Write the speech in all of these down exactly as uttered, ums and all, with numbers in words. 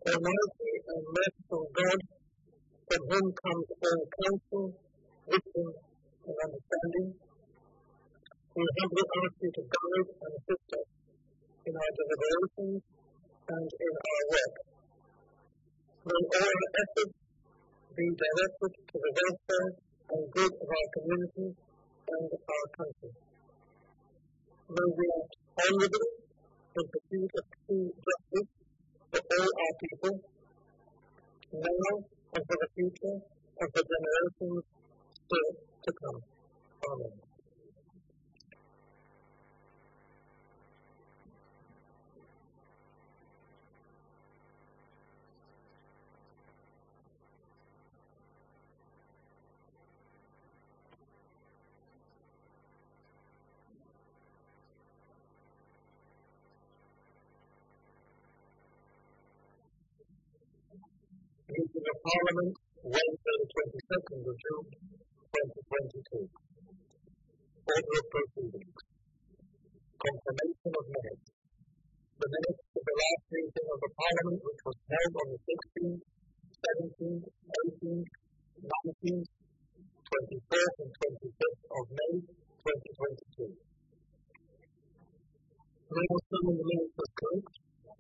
Almighty and merciful God, from whom comes all counsel, wisdom, and understanding, we humbly ask you to guide and assist us in our deliberations and in our work. May all our efforts be directed to the welfare and good of our community and our country. May we act honorably in pursuit of true justice for all our people, now and for the future, and for generations still to come. Amen. Meeting of Parliament, Wednesday the twenty-second of June, twenty twenty-two. Order of Proceedings. Confirmation of minutes. The minutes of the last meeting of the Parliament, which was held on the sixteenth, seventeenth, eighteenth, nineteenth, twenty-fourth and twenty-fifth of May, twenty twenty-two. May I summon the minutes as correct?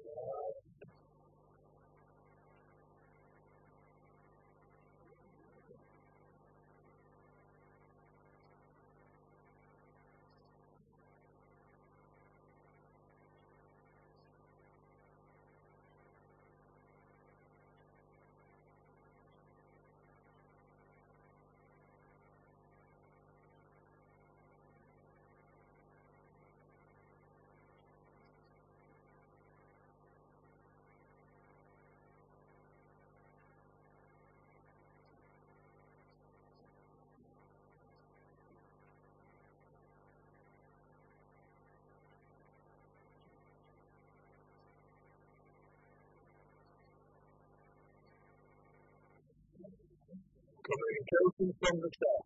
Communication from the Chair.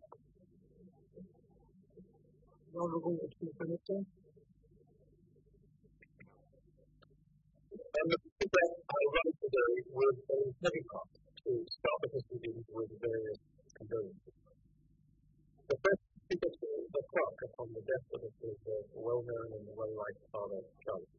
Honourable Chief Minister. And the Speaker, I write today with a heavy heart to start the proceedings with various condolences. The first Speaker to the clerk upon the death of his well-known and well-liked father, Charles.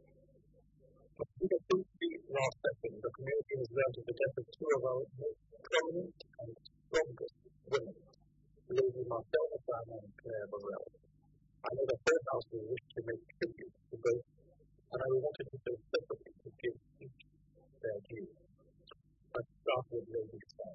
The Speaker, since the last session, the community has learned of the death of two of our most prominent and strongest women, Lady Marcel Osama and Claire Burrell. I know the First House will wish to make tribute to both, and I wanted to say separately to give each their due. Let's start with Lady Stan.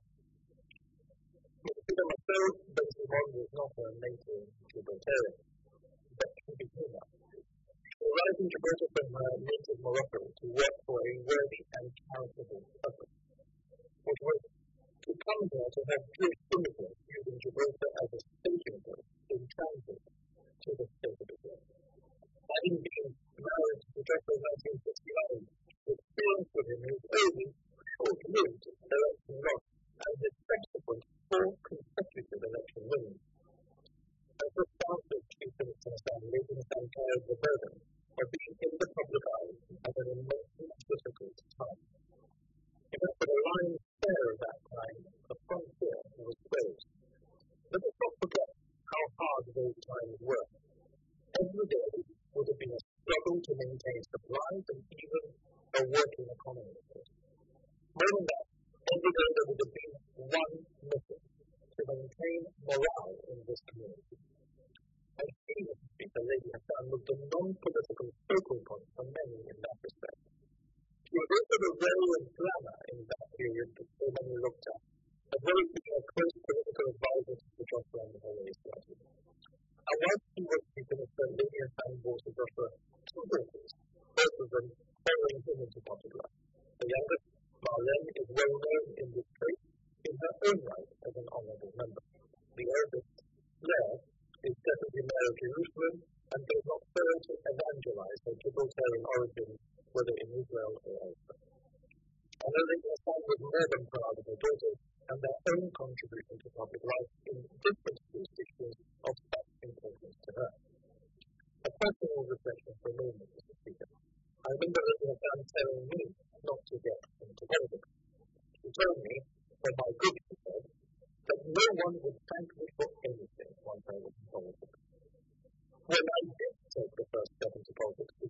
Mister Marcel Bensimon was not a native Gibraltarian, but she became one. She arrived in Gibraltar from her native Morocco to work for a worthy and charitable purpose, which was to come here to have Jewish immigrants using Gibraltar as a staging point in transit to the state of Israel. Having been married to Joshua in nineteen sixty-nine, the experience with him is only short-lived election loss and his subsequent four consecutive election wins. As the start of Chief Minister Sam Lady Santiago the burden of being in the public eye at an immensely difficult time. In fact, for the lion's share of that time, the front door was closed. Let us not forget how hard those times were. Every day would have been a struggle to maintain supplies and even a working economy. More than that, every day there would have been one mission: to maintain morale in this community. And she, Mister Speaker, Lady Hassan, was the non-political focal point for many in that respect. She was also the role of glamour in that period that so many looked at, as well as being a close political advisor to Joshua and the Holy Israel. And while she was Chief Minister, Lady Hassan bore to Joshua two daughters, both of them following him into public life. The youngest, Marlene, is well known in this trait in her own right as an honourable member. The eldest, Claire, is Deputy Mayor of Jerusalem and does not fail to evangelise her Gibraltarian origins, whether in Israel or elsewhere. I know that your son was more than proud of her daughters and their own contribution to public life in different jurisdictions of such importance to her. A personal reflection for me, Mister Speaker. I remember Lady Hassan telling me not to get into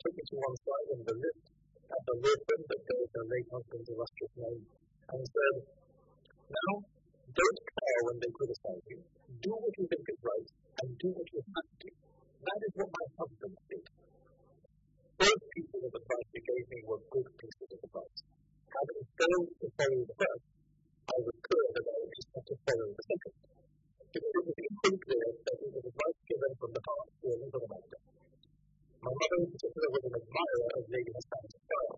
took me to one side in the lift at the law firm that bears her late husband's illustrious name and said, "Now, don't care when they criticize you. Do what you think is right and do what you have to. That is what my husband did." Both pieces of advice he gave me were good pieces of advice. Having failed to follow the first, I was clear that I would just have to follow the second. Because it was equally clear that it was advice given from the heart to a legal matter. My mother in particular was an admirer of Lady Hassan's style.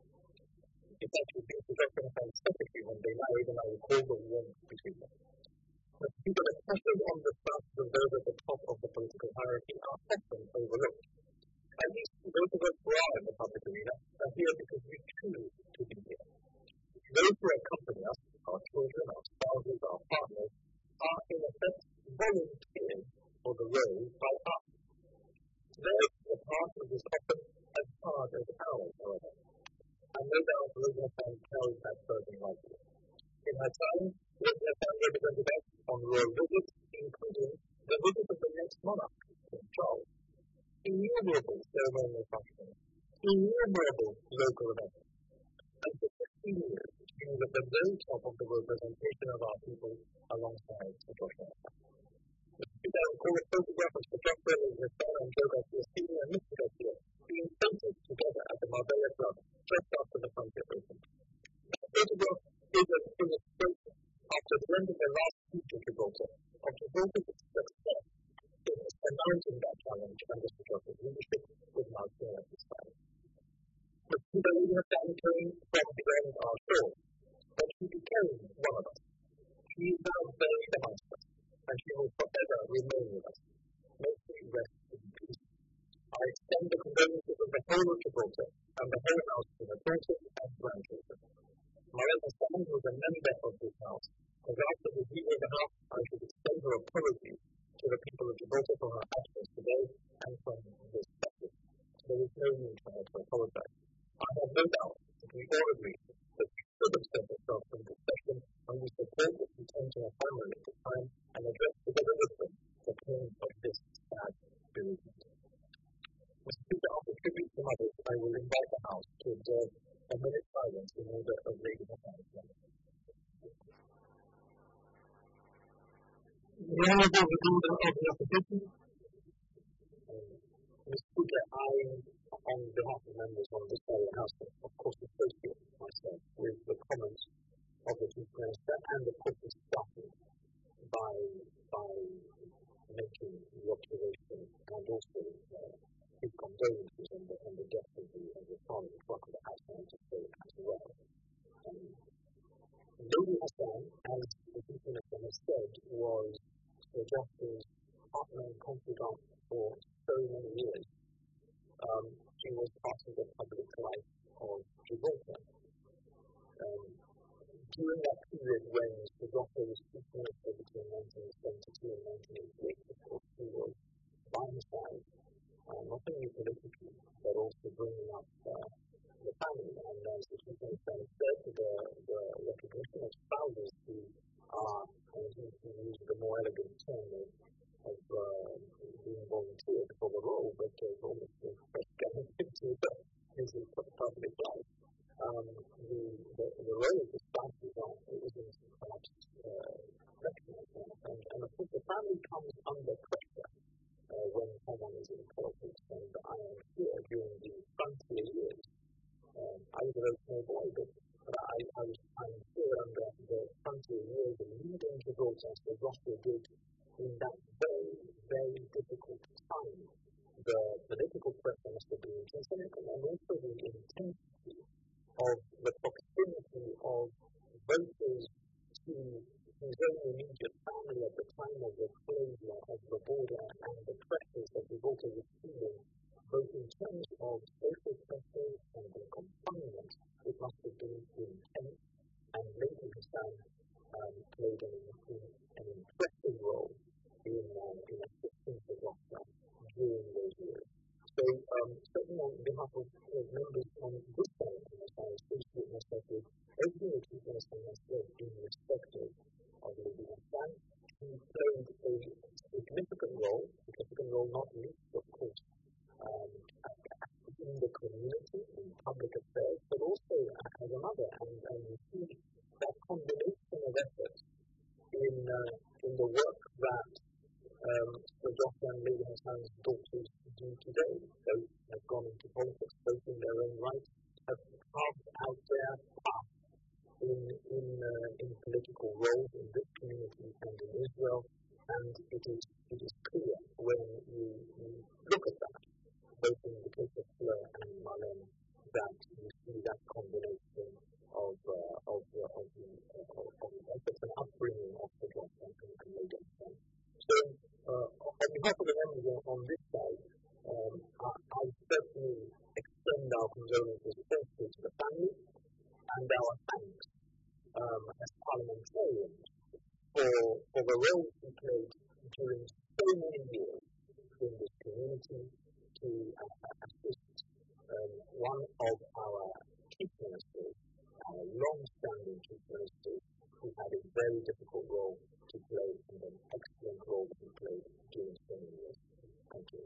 In fact, she used to dress in Hassan's specifically when they married, and I recall the warmth between them. But people, especially on the status of those at the top of the political hierarchy, are often overlooked. At least those of us who are in the public arena are here because we choose to be here. Those who accompany us, our children, our spouses, our partners, are in effect volunteered for the role by us. Theirs the part of this often as hard as ours, however. And no doubt Lady Hassan carried that burden lightly. In her time, Lady Hassan represented us on royal visits, including the visit of the next monarch, King Charles. Innumerable ceremonial functions, innumerable local events. And for fifteen years, she was at the very top of the representation of our people alongside Sir Joshua. Mister Peter recalled a photograph of Sir Joshua, Lady Hassan, and Joe Garcia Senior and Mister Garcia being painted together at the Marbella Club just after the frontier opened. That photograph is an illustration, after the end of their last speech at Gibraltar, of Gibraltar's success in announcing that challenge under Sir Joshua's leadership with Martin at his side. But Peter Lady Hassan came from beyond our shore, but she became one of us. She is now buried amongst us, and she will forever remain with us. May she rest in peace. I extend the condolences of the whole of Gibraltar and the whole house to her daughters and grandchildren. Marielle Hassan was a member of this house, and after the review of the house, I should extend her apologies to the people of Gibraltar for her absence today and from this session. There is no need for her to apologize. I have no doubt that we all agree that she should have sent herself from this session, and we support that she turned to her family at the time and addressed together with them the pain of this sad bereavement. Mister Peter, after tribute to mothers, I will invite the House to observe a minute's silence in order of Lady Hassan's memory. The Honourable Member of the Opposition. Mister Speaker, I, on behalf of members of this area House, of course, associate myself with the comments of the Chief Minister and of course is started by, by making the observation and also uh, his condolences on the, on the death of the, of the father of the the House and to say as well. Um, Lady Hassan, as the Chief Minister has said, was Sir Joshua's partner and confidant for so many years. Um, she was part of the public life of Gibraltar. Um, during that period when Sir Joshua was Chief Minister between nineteen seventy-two and nineteen eighty-eight, of course, he was by his side, uh, not only politically, but also bringing up uh, the family. And as the Chief Minister said, the, the recognition of spouses who are, and he used the more elegant term of, of uh, being volunteered for the role, but uh, almost the first getting into the his public life. Um, the, the, the role of the spouses are, isn't perhaps uh, recognized, and, and of course the family comes under pressure uh, when someone is in politics, and I am sure during the frontier years, um, I was a very small boy, but I, I was, I'm sure under the frontier years of leading Gibraltar, Sir Joshua did in that very, very difficult time. The political pressure must have been intense, and also the intensity of the proximity of voters to his own immediate family at the time of the closure of the border and the pressures that Gibraltar was feeling, both in terms of social pressures and the confinement. It must have been intense, and Lady Hassan um, played an, an impressive role in, uh, in assisting the doctor during those years. So, um, certainly on behalf of uh, members on this side of the House, I associate myself with everything that Chief Minister has said in respect of Lady Hassan. She played a significant role, significant role not least, of course, um, in the community, in public affairs, but also as a mother. And, and you see that combination of efforts in, uh, in the work that um, the doctor and Lady Hassan's daughters do today. Both have gone into politics, both in their own right, have carved out their path in, in, uh, in political roles in this community and in Israel. And it is, it is clear when you, you look at that, both in the case of Fleur and Marlene, that you see that combination of, uh, of, uh, of, the, uh, of, of the efforts and upbringing of the doctor and, and Lady Hassan. So, uh, on behalf of the members on, on this side, um, I, I certainly extend our condolences firstly to the family and our thanks um, as parliamentarians for, for the role he played during so many years in this community to uh, assist um, one of our chief ministers, our long-standing chief ministers, who had a very difficult role to play and an excellent role that he played during so many years. Thank you.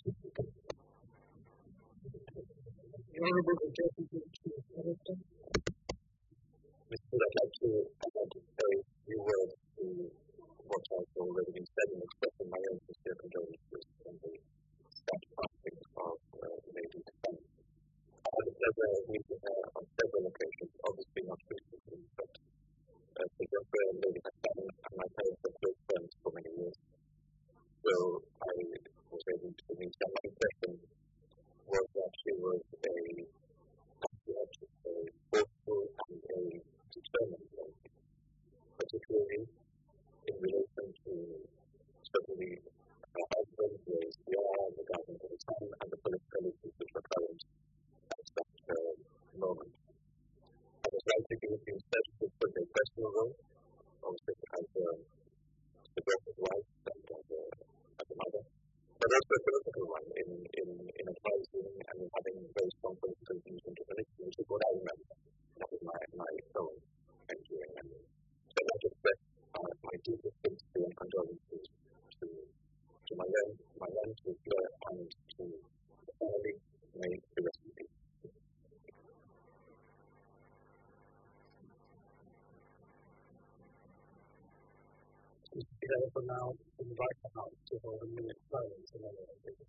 The Honourable Deputy Chief Minister. Mister I'd like to, I'd like to say a few words to what has already been said and expressing my own sincere condolences on the sad passing of uh, Lady Hassan. I had the pleasure of meeting her on several occasions, obviously not recently, but uh, the doctor and Lady Hassan and my parents were close friends for many years. So I was able to meet her. My impression was that she was a passionate, a thoughtful, and a determined lady, particularly in relation to certainly her husband's ways beyond the government at the time and the political issues which were current at that uh, moment. I was likely to have been special for their personal role, also as a the daughter's wife and as a, as a mother, but also a political one in, in, in advising and in having very strong political views into religion, which is what I remember. That was my, my own entering. And so I just express uh, my deepest sympathy and condolences to, to my own, my own to Fleur and to the family. May the rest of peace. Together for now, invite the House to hold a minute silence in honor of this.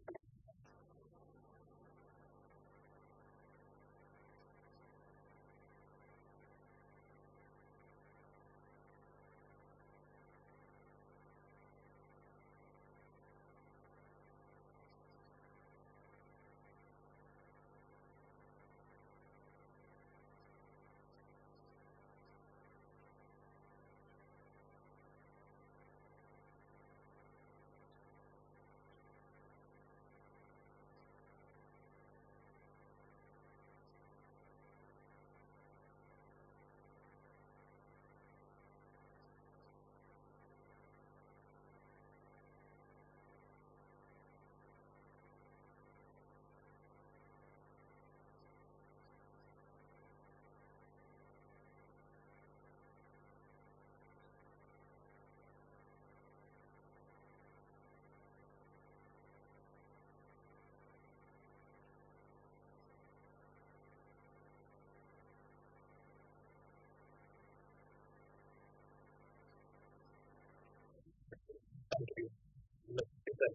Thank you. Let's do that.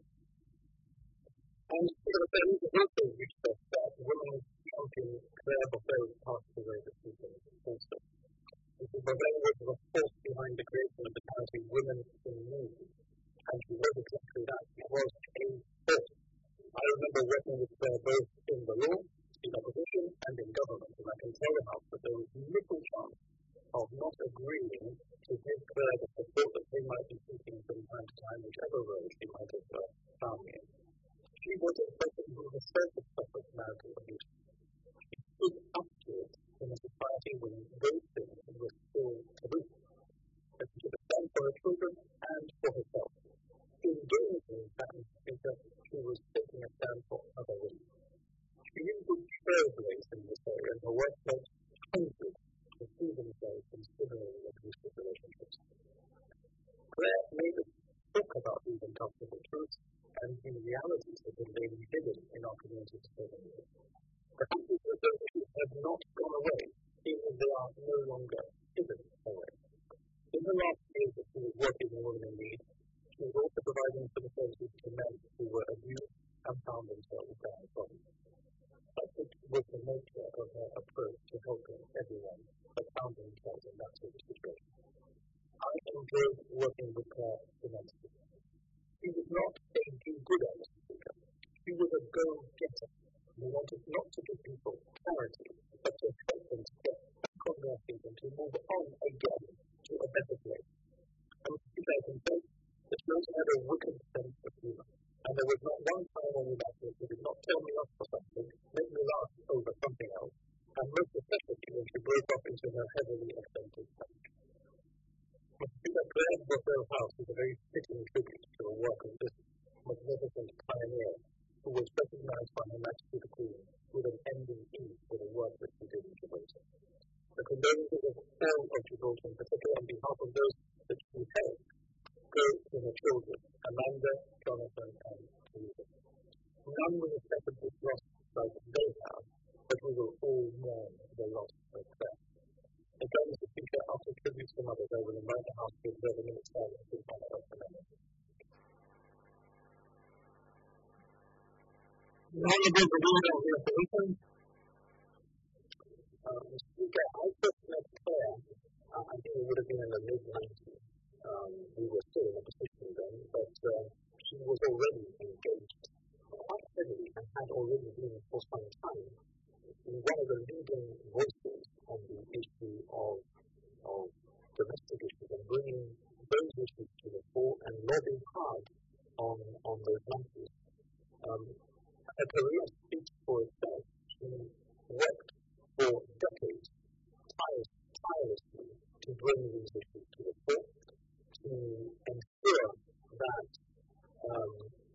And for the families of also reached us that women champion Claire Bobet passed away this weekend also. Missus Bobet was the force behind the creation of the charity Women in Need, and she was exactly that. She was a force. I remember working with Claire both in the law, in opposition, and in government, and I can tell the House that there was little chance of not agreeing to give Claire the support that they might be seeking from time to time, whichever role she might have uh, found in. She was a person who herself had suffered marital abuse. She stood up to it in a society when those things were still taboo. But she took a stand for her children and for herself. In doing so, Madam Speaker, she was taking a stand for other women. She really did trailblaze in this area, and her work helped hundreds to free themselves from similarly abusive relationships. Claire made us talk about these uncomfortable truths and the realities that have been hidden in our communities for many years. are no longer hidden away. In the last years that she was working in Women in Need, she was also providing for the services to men who were abused and found themselves downtrodden. Such was the nature of her approach to helping everyone that found themselves in that sort of situation. I enjoyed working with her immensely. She was not a do-gooder speaker. She was a go-getter. We wanted not to give people clarity, but to help them to get back on their feet and to move on again to a better place. And she said himself that she also had a wicked sense of humor. And there was not one time when we met her she did not tell me off for something, make me laugh over something else, and most especially when she broke off into her heavily accented speech. Mister Claire Bothwell House is a very fitting tribute to the work of this magnificent pioneer who was recognized by Her Majesty the Queen with an ending E for the work that she did in Gibraltar. The condolences of all of Gibraltar, in particular on behalf of those that she helped, go to her children, Amanda, Jonathan, and Teresa. None will have suffered this loss like they have, but we will all mourn the loss of Claire. Again, as the speaker after tributes to mothers, I will invite the House to observe a minute's silence in honor of the memory. Honourable Bermuda of the Opposition. Uh, Mister Speaker, I first met Claire, uh, I think it would have been in the mid nineties. Um, we were still in opposition then, but uh, she was already engaged quite heavily and had already been for some time one of the leading voices on the issue of, of domestic issues and bringing those issues to the fore and lobbying hard on, on those matters. Um, her career speaks for itself. She worked for decades tires, tirelessly to bring these issues to the fore, to ensure that um,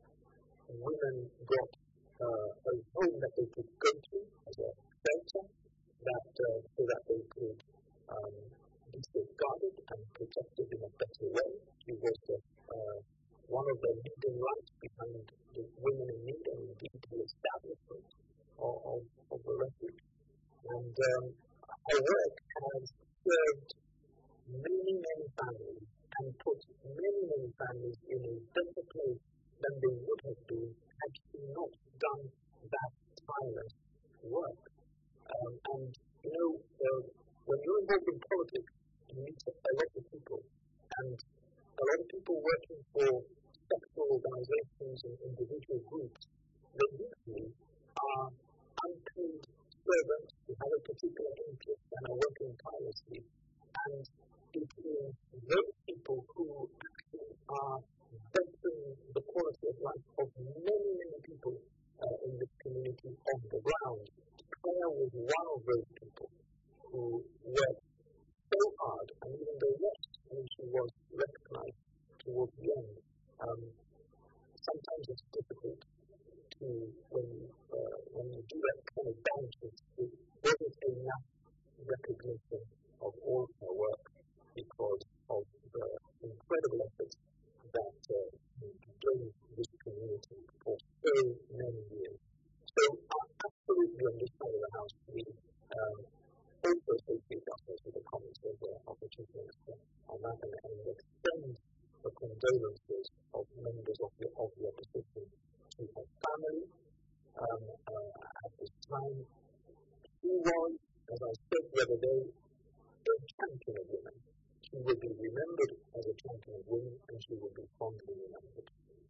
women got uh, a home that they could go to as a shelter, that, uh, so that they could um, be safeguarded and protected in a better way. She was the, uh, one of the leading lights behind the Women in Need and indeed the establishment of, of, of the refuge. And um, her work has served many, many families and put many, many families in a better place than they would have been had she not done that tireless work. Um, and, you know, uh, when you're involved in politics, you meet a lot of people. And a lot of people working for sectoral organizations and individual groups, they usually are unpaid servants who have a particular interest and are working tirelessly. And it is those people who actually are bettering the quality of life of many, many people uh, in this community on the ground. Claire was one of those people who worked so hard, and even though yes, when she was recognized towards the end, um, sometimes it's difficult to, when you, uh, when you do that kind of balance, it wasn't enough recognition of all her work because of the incredible efforts that uh, gave this community for so many years. So uh, absolutely on this side of the House, we um, also associate ourselves with the comments of the, of the Chief Minister on that and, and extend the condolences of members of the, of the opposition to her family um, uh, at this time. She was, as I said the other day, a champion of women. She will be remembered as a champion of women, and she will be fondly remembered.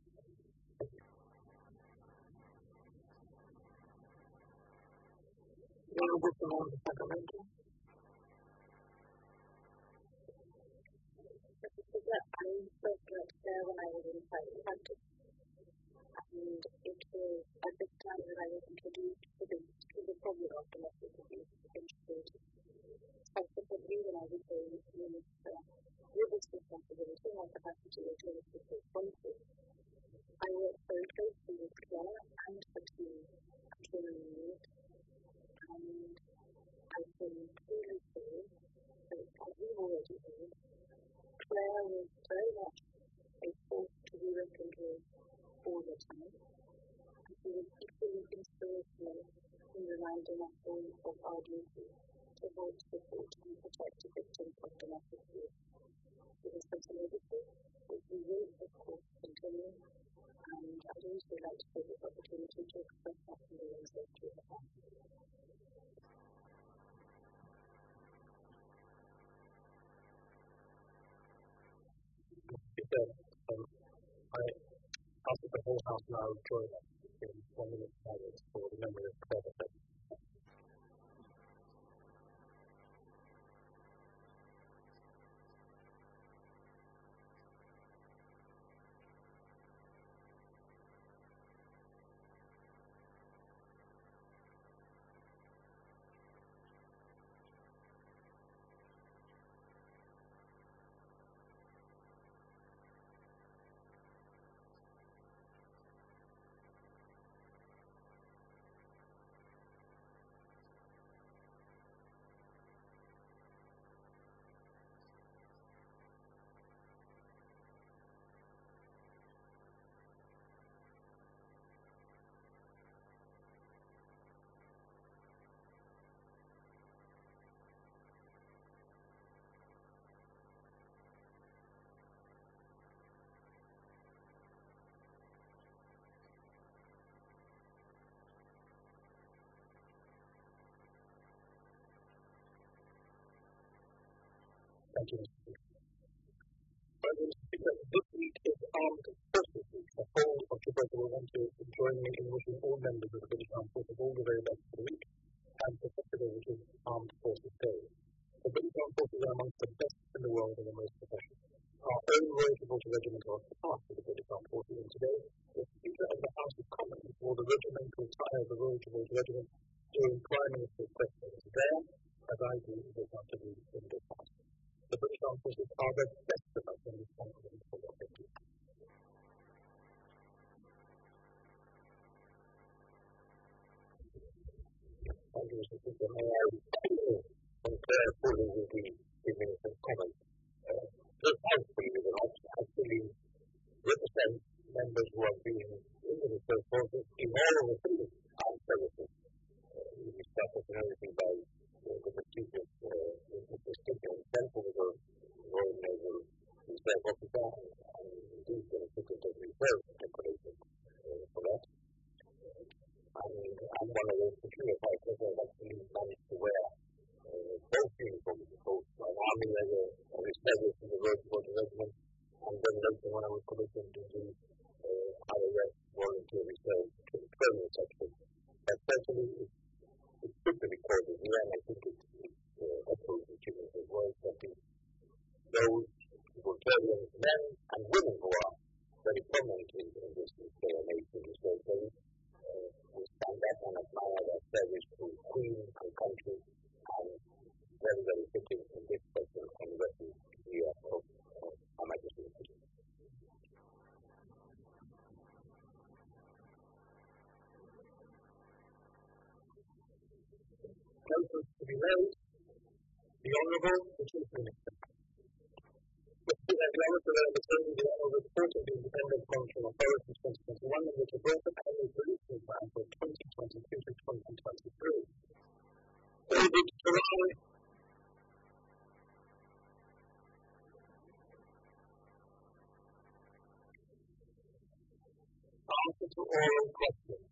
Honourable Simone Sacramento. I first met there when I was in private practice, and it was at this time that I was introduced to the, to the problem of domestic abuse in Gibraltar. Subsequently, when I became Minister with this responsibility, my capacity as Minister for Policy, I worked very closely with Claire and her team at Women in Need, and I can clearly say that, as we've already heard, Claire was very much a force to be reckoned with all the time, and she was equally inspirational in reminding us all of our duty to hold, support and protect the victims of domestic abuse. The responsibility which we will, of course, continue, and I'd also like to take this opportunity to express our condolences to the family. Um, I ask that the whole House now join us in one minute silence for the memory of Claire Bethel. Thank you, Mister Speaker. Mister Speaker, this week is Armed Forces Week. The whole of Gibraltar will want to join me in wishing all members of the British Armed Forces all the very best for the week, and for Saturday, which is Armed Forces Day. The British Armed Forces are amongst the best in the world and the most professional. Our own Royal Gibraltar Regiment are part of the British Armed Forces, and today, the Speaker of the House of Commons wore the regimental tie of the Royal Gibraltar Regiment during Prime Minister's questions there, as I do this afternoon in this House. The British Armed Forces are the best of us and responsible for what they do. Thank you, Mister Speaker. May I declare fully with the Minister of Commons. This House, believe it or not, actually represents members who have been in the reserve forces in all of the three armed services. We started and everything by the prestigious Mister Speaker himself, who was a Royal Naval Reserve officer, and indeed the Secretary of Reserve decorated for that. And I'm one of those peculiar fighters who have actually managed to wear both uniforms, both my army as a reservist in the Royal Gibraltar Regiment, and then later when I was commissioned to do R A S volunteer reserve to the permanent section. But certainly it's, it's good to be called as well, and I think it's, it's uh, echoes achievement as well, that those Gibraltarian men and women who are very prominently in this day and age in this world service, uh, we stand up and admire their service to Queen and country, and very, very fitting in this special anniversary year of uh, Her Majesty's City. Closest to be raised, the Honourable the Chief Minister. Mister Speaker, I acknowledge that I am attending the annual report of the Independent Monitoring Authority twenty twenty-one, in which a Gibraltar annual policing plan for twenty twenty-two to twenty twenty-three. David Ferrari. Answer to oral questions.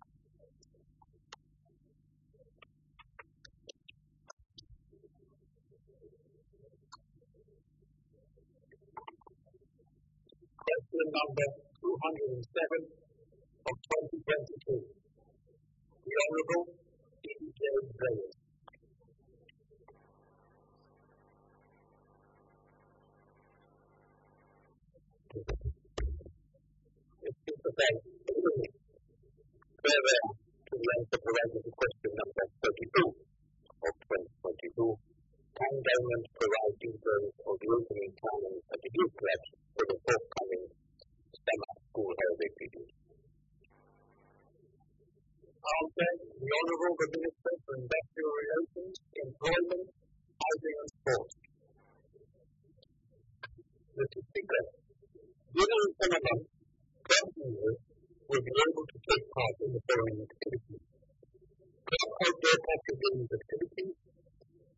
Question number two hundred seven of twenty twenty-two. The Honourable E J Reyes. It's just a fact. Further to the answer provided to question number thirty-two of twenty twenty-two. Can government provide details of the opening timing at the youth clubs for the forthcoming summer school holiday period? Answer: the Honourable the Minister for Industrial Relations, Employment, Housing and Sport. Mister Speaker, during the summer months, club members will be able to take part in the following activities: club outdoor patch games activities,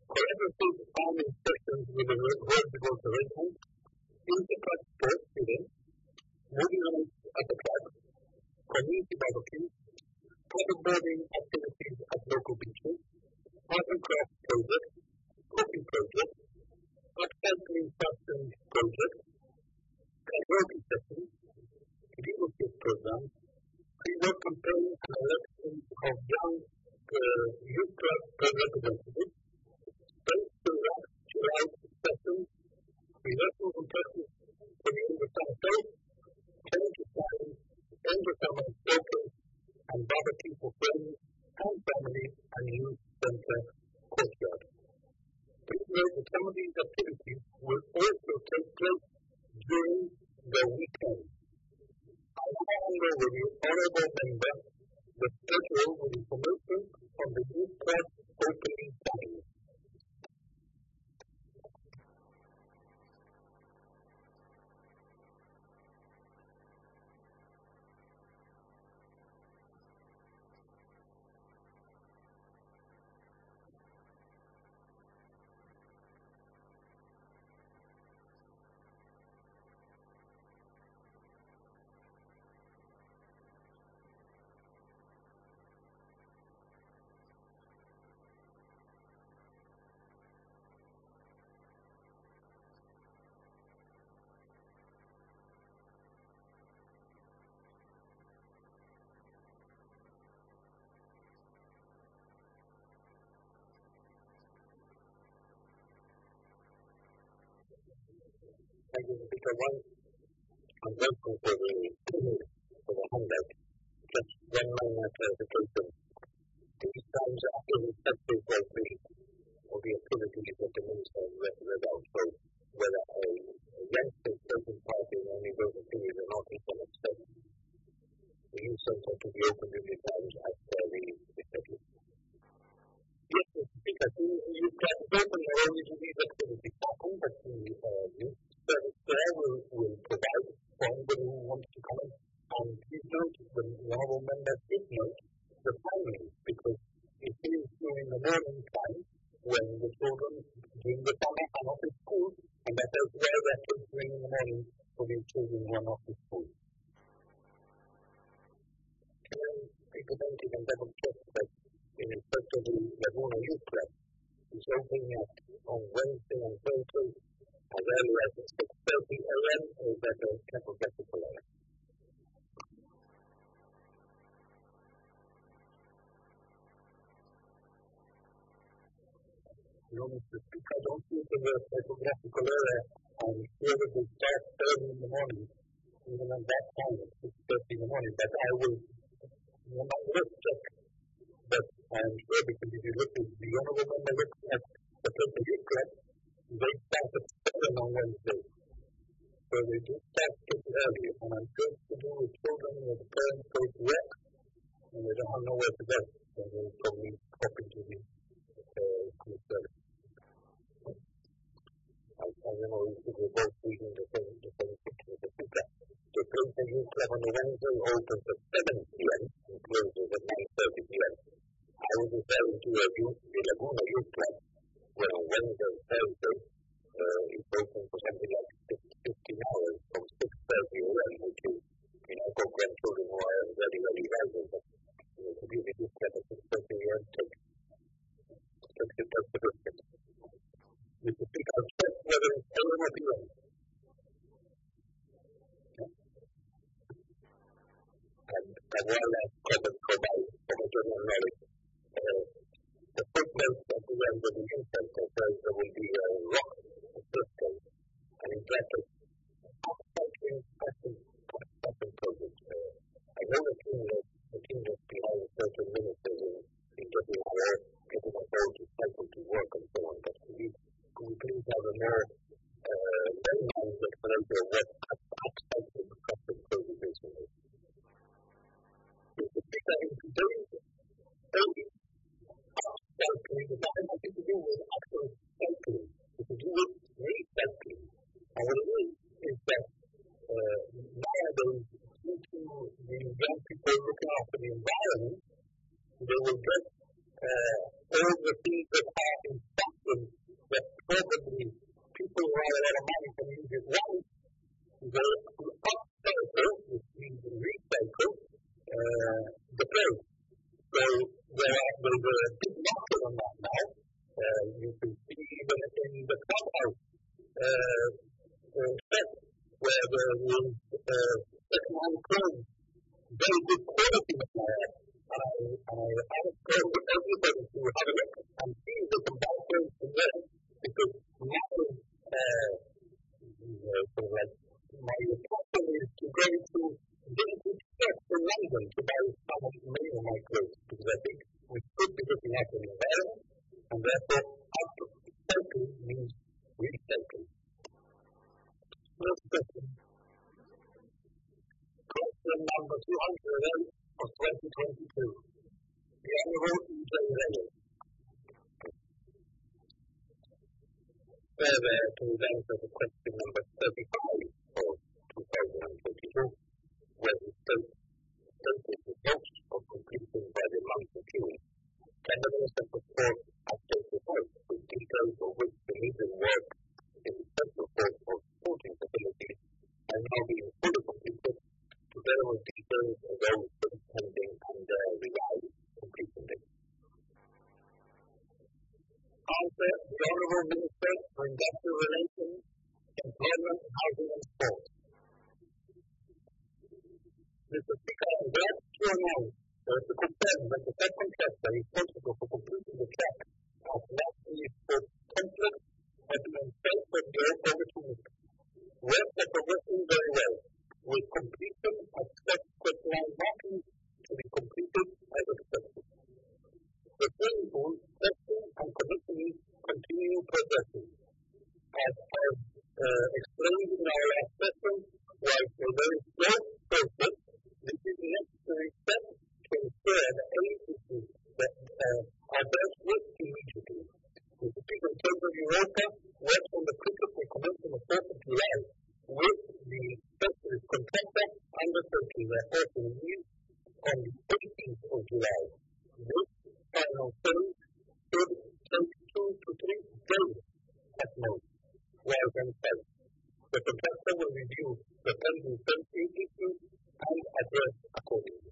arrangements, inter-club sports events, movie nights at the club, community barbecues, paddleboarding activities at local beaches, art and craft projects, cooking projects, upcycling fashion projects, karaoke sessions, leadership programs, pre-work campaigns and elections of young uh, youth club representatives, space to rap, to write sessions, rehearsals and practice for the English summer tennis to science, end of summer focus, and barbecue for friends and family and youth center courtyard. Please note that some of these activities will also take place during the weekend. I will hand over the honorable member the schedule with information on the youth club opening times. Thank you, Speaker. One, I'm grateful for the, for the handout. Just one minor clarification. These times after the successful vote of the activities that the Minister read out, so whether a, a youngster taking part in any of those activities or not, he can expect the youth centre to be open during the times as per the schedule. Yes, Mister Speaker, you, you can open your own to these activities. How but the uh, youth service there will, will provide for anybody who wants to come in. And please note, the honourable member did note the timing, because it is during the morning time when the children during the summer are not in school, and that is where they're during in the morning for the children who are not in school. Can I take a minute and double check that in respect of the Laguna Youth Club is opening up on Wednesday and Thursday as early as six thirty a.m. or is that a capital error? No, Mister Speaker, I don't think of a typographical error. I'm sure that they start early in the morning, even at that time at six thirty in the morning, but I will not look check. But I'm sure because if you look at the honourable member looks at the Purple Youth Club, they start at seven on Wednesday. So they do start pretty early, and I'm sure it's to do with children where the parents go to work and they don't have nowhere to go. So they'll probably pop into the uh, school service. I, I don't know if we're both reading the same, the same picture of the speaker. The Purple Youth Club on the Wednesday opens at seven p.m. and closes at nine thirty p.m. I was referring to a youth, the Laguna Youth Club, where on Wednesday and Thursday uh, it's open for something like fifteen hours from six thirty a.m., which is, you know, for grandchildren who are very, very rising. But you know, to be the youth club at six thirty a.m. takes takes it up to the distance. We could think I'll check whether it's eleven or p.m. And while I've covered from a general knowledge, uh, the footnotes at the end of the youth centre says there will be a rock system, and in brackets, upcycling fashion project. Uh, I know the team that the team that's behind certain ministers in, in getting our getting us all to cycle to work and so on, but could we, could we please have a more uh, well-known explanation of what upcycling fashion project is? Mister Speaker, in today's early upcycling, it has nothing to do with actual cycling. It's to do with recycling. And what it is, is that uh, nowadays, due to the young people looking after the environment, they will get uh, all the things that are in fashion that probably people who have a lot of money with uh, second-hand clothes, very good quality material. And I, and I ask everybody to have a look and see if they can buy clothes from there, because my, uh, uh, sort of like, my passion is to go to vintage shops in London to buy some of many of my clothes, because I think we should be looking at the environment, and therefore upcycling means recycling. Next question. Question number two hundred eight of twenty twenty-two. The Honourable E J Reynolds. Further to answer the question number thirty-five of two thousand twenty-two, where the state stated results of completion by the month of June. Can the Minister put forth update reports with details of which the needed work in the first report of supporting facilities has now been fully completed, together with details of those still pending and uh, revised completion dates? Answer: the Honourable Minister for Industrial Relations, Employment, Housing and Sport. Mister Speaker, I am glad to announce uh, to confirm that the subcontractor responsible for completing the track of National Sports Complex has been installed for the over two weeks. Works are progressing very well, with completion of subsequent line markings to be completed as expected. The swimming pool testing and commissioning continue progressing. As I uh, explained in our last session, while a very slow process, this is a necessary step to ensure that any issues that uh, are dealt with immediately. The Supreme Court of Europa works on the critical commencement of fourth of July with the specialist contractor undertaking their first review on the eighteenth of July. This final phase should take two to three days at most, while on site. The contractor will review the pending safety issues and address accordingly.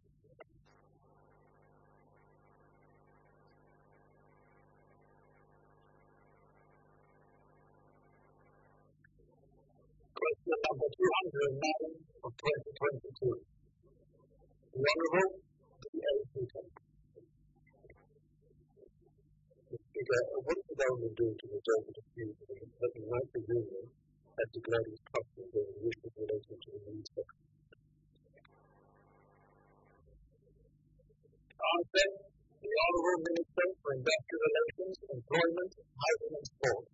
Question number two hundred nine of twenty twenty-two. The Honourable D A Peter. Speaker, what is the government doing to resolve the dispute that the United Union has declared its customers over the issues relating to the needs sector? Answer: the Honourable Minister for Industrial Relations, Employment, Housing and Sport.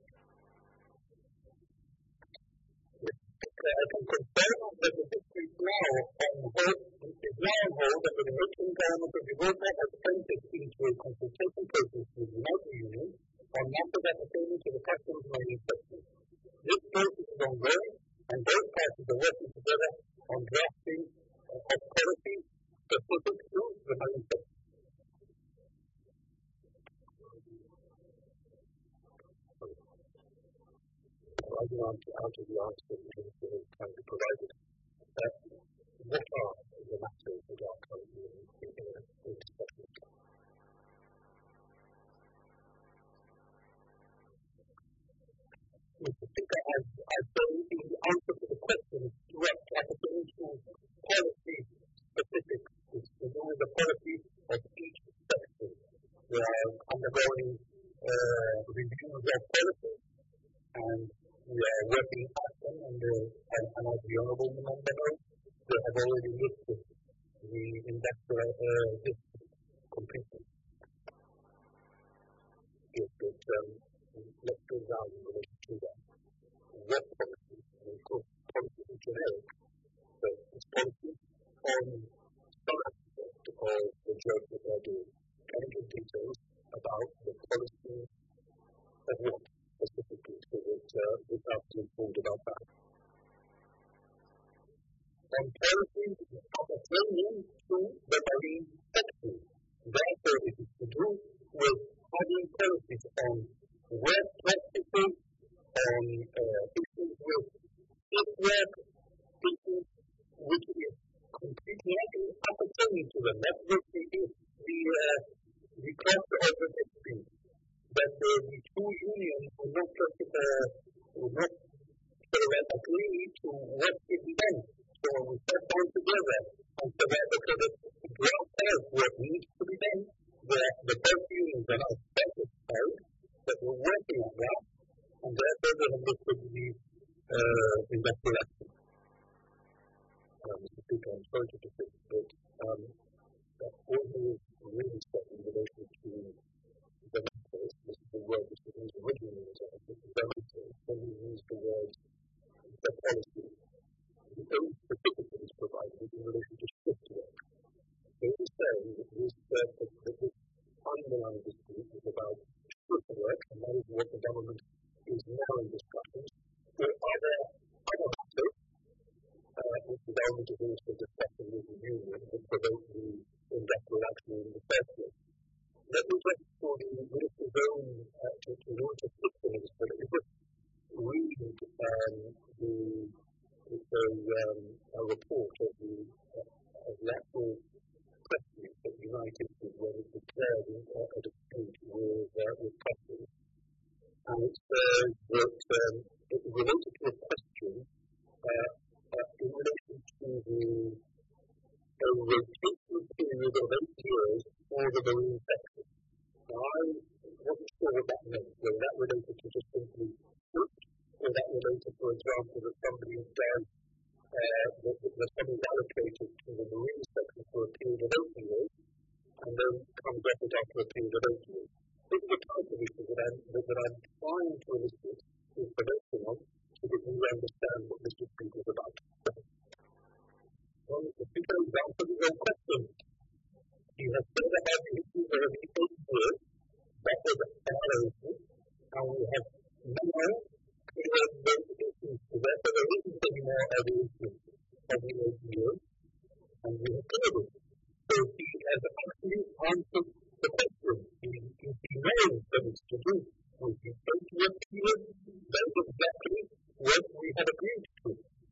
I can confirm that the dispute now on hold is now on hold and the European Government of Europa has entered into a consultation process with the United Union on matters appertaining to the customs marine sector. This process is ongoing and both parties are working together on drafting uh, of policies specific to the marine sector. Rising out, out of the answer that the Minister has kindly provided, uh, what are the matters that are currently in, in, in discussion? Mister Speaker, as I say, the answer to the question is direct appertaining to policy specifics. It's to do with the policy of each section. We are undergoing uh, reviews of policy, and we are working at them, and, uh, and, and as the Honourable Member knows, they have already listed the industrial uh, district completely. Yes, but um, let's go down in relation to that. What policy? We call policy in generic. So it's policy on some aspect of the job that they're doing. Can you give details about the policy of what specifically, so that uh, we have to be informed about that? On policies appertaining to the marine sector. Therefore, it is to do with having policies on work practices, on uh, issues with safe work, issues which is completely appertaining to them. That's what the, the, uh, the cost of the dispute. That uh, the two unions will not, uh, will not sort of agree to to what should be done. So we sat down together and said that because the ground out what needs to be done, that the both unions are now satisfied that we're working on that, and therefore they have looked at the uh, industrial action. Um, Mister Speaker, I'm sorry to say that um, that all who is really stuck in relation to the matters, this is the word which was used originally as a demonstration, when we use the word the policy, the only certificate is provided in relation to shift work. So it is saying that this, uh, that, that this underlying dispute is about shift work, and that is what the government is now in discussions. There are other, other matters uh, which the government is also discussing with the union that provoke the industrial action in the first place. Let me just for the minister's own, uh, to, to launch a fix the minister, let me just read um, the, the um, a report of the, uh, of the actual questions that United did when it declared uh, a dispute with, uh, with Customs. And it says that um, it related to a question uh, uh, in relation to the a rotation period of eight years for the marine sector. Now, I wasn't sure what that meant, whether that related to just simply shift, or that related, for example, that somebody does, uh, that, that somebody is allocated to the marine sector for a period of eight years, and then comes back after a period of eight years. This is the type of issue that I'm, that, that I'm trying to elicit information on, so that we understand what this dispute is about. Well, the speaker has answered his own question. He has said about the issue of the eight years, that was a fair issue, and we have now cleared those issues. So therefore, there isn't any more of the issue of the eight years, and we have cleared it. So he has actually answered the question. He, he, he knows that it's to do with the eight-year period. That is exactly what we had agreed to.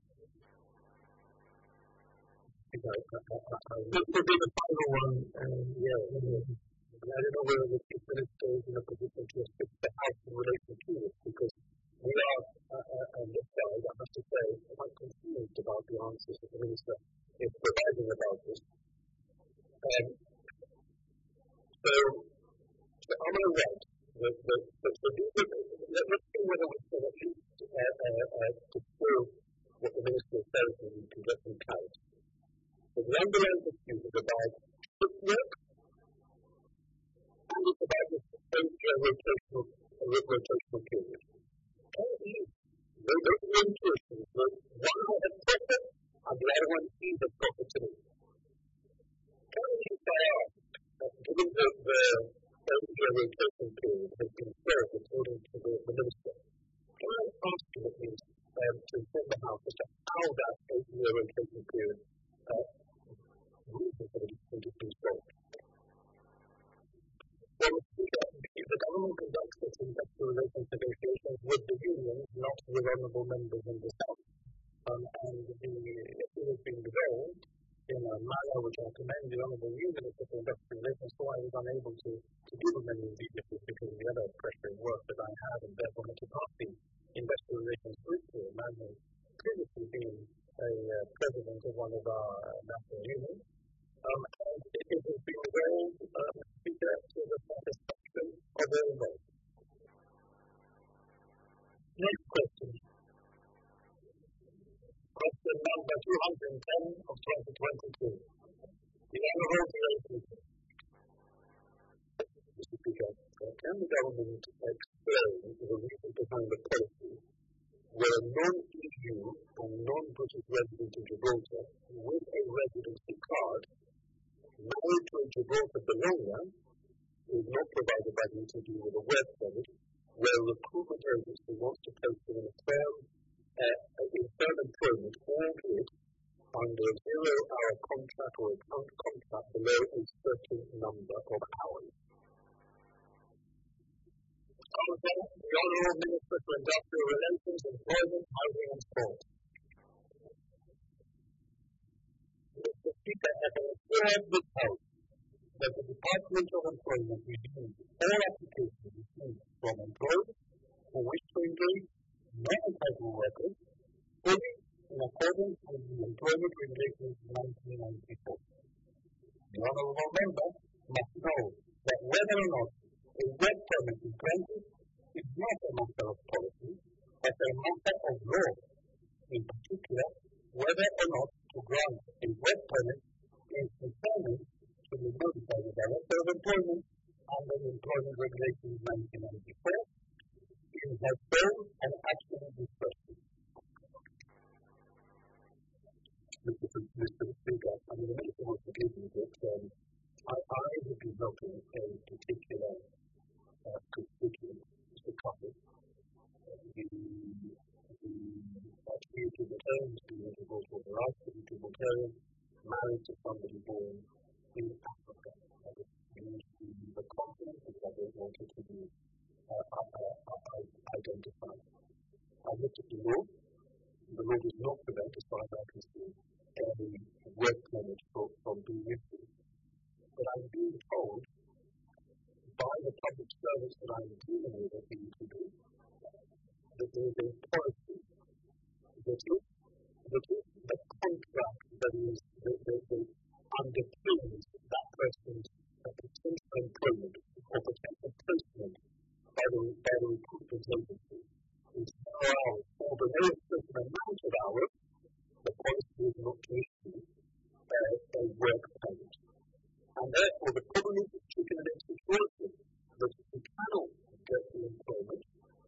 This will be the final one, and yeah, and I don't know whether the chief minister is in a position to assist the House in relation to this, because we are, uh, uh, on this side, I have to say, quite confused about the answers that the minister is providing about this. Um, so, so am I right that, that, that the minister, let, let's see whether we can at least uh, uh, uh, disprove what the minister says and we can get some clarity. So the underlying dispute is about shift work, and it's about this eight-year rotational, uh, rotational period. Can we, those are the intuitions, but one has profit, and the other one sees a profitability. Can we say, uh, given that the eight-year rotational period has been served according to the, the minister, can I ask you at least um, to inform the House as to how that eight-year rotational period uh, reason for the dispute has been solved? Well, the government conducts its industrial relations negotiations with the unions, not with honourable members in the South. Um, and the issue has been resolved in a manner which I commend the honourable union for industrial relations, so I was unable to, to deal with many of these issues because of the other pressure of work that I had, and therefore had to pass the industrial relations group to a man who previously been a uh, president of one of our uh, national unions. Um, and it, it has been resolved um, to the satisfaction of all involved. Next question. Question number two hundred ten of twenty twenty-two. The Honourable Relations. Mister Speaker, can the government explain the reason behind the policy where a non-E U and non-British resident in Gibraltar with a residency card married to a Gibraltar belonging is not provided by the E T D with a work permit, where a recruitment agency wants to place them in a firm, uh, in firm employment, albeit under a zero-hour contract or a contract below a certain number of hours. The Honourable Minister for Industrial Relations, Employment, Housing and Sport. Mister Speaker, I can assure this House that the Department of Employment reviews all applications received from employers who wish to engage non-casual workers fully work permit is granted is not a matter of policy, but a matter of law. In particular, whether or not to grant a work permit is determined to be made by the Director of Employment under Employment Regulations nineteen ninety-four in her sole and absolute discretion. Mister Speaker, I mean, the Minister will forgive me that um, I, I would be helping a particular uh, constituent, Mister Coffey, uh, the, the activity of the terms being able to the right to be term married to somebody born in Africa. I would use the, the continent because I don't want it to be uh, uh, uh, uh, identified. I looked at the law. The law does not prevent, as far as I can see, any work permit for, from being issued. But I'm being told by the public servants that I'm dealing with at the E P B that there is a policy that if, that if the contract that is that, that, that underpins that person's uh, potential employment or potential placement by the, by the recruitment agency is zero hours or below a certain amount of hours, the policy is not to issue uh, a work permit. And therefore, the problem is that you can have a situation that you cannot get the employment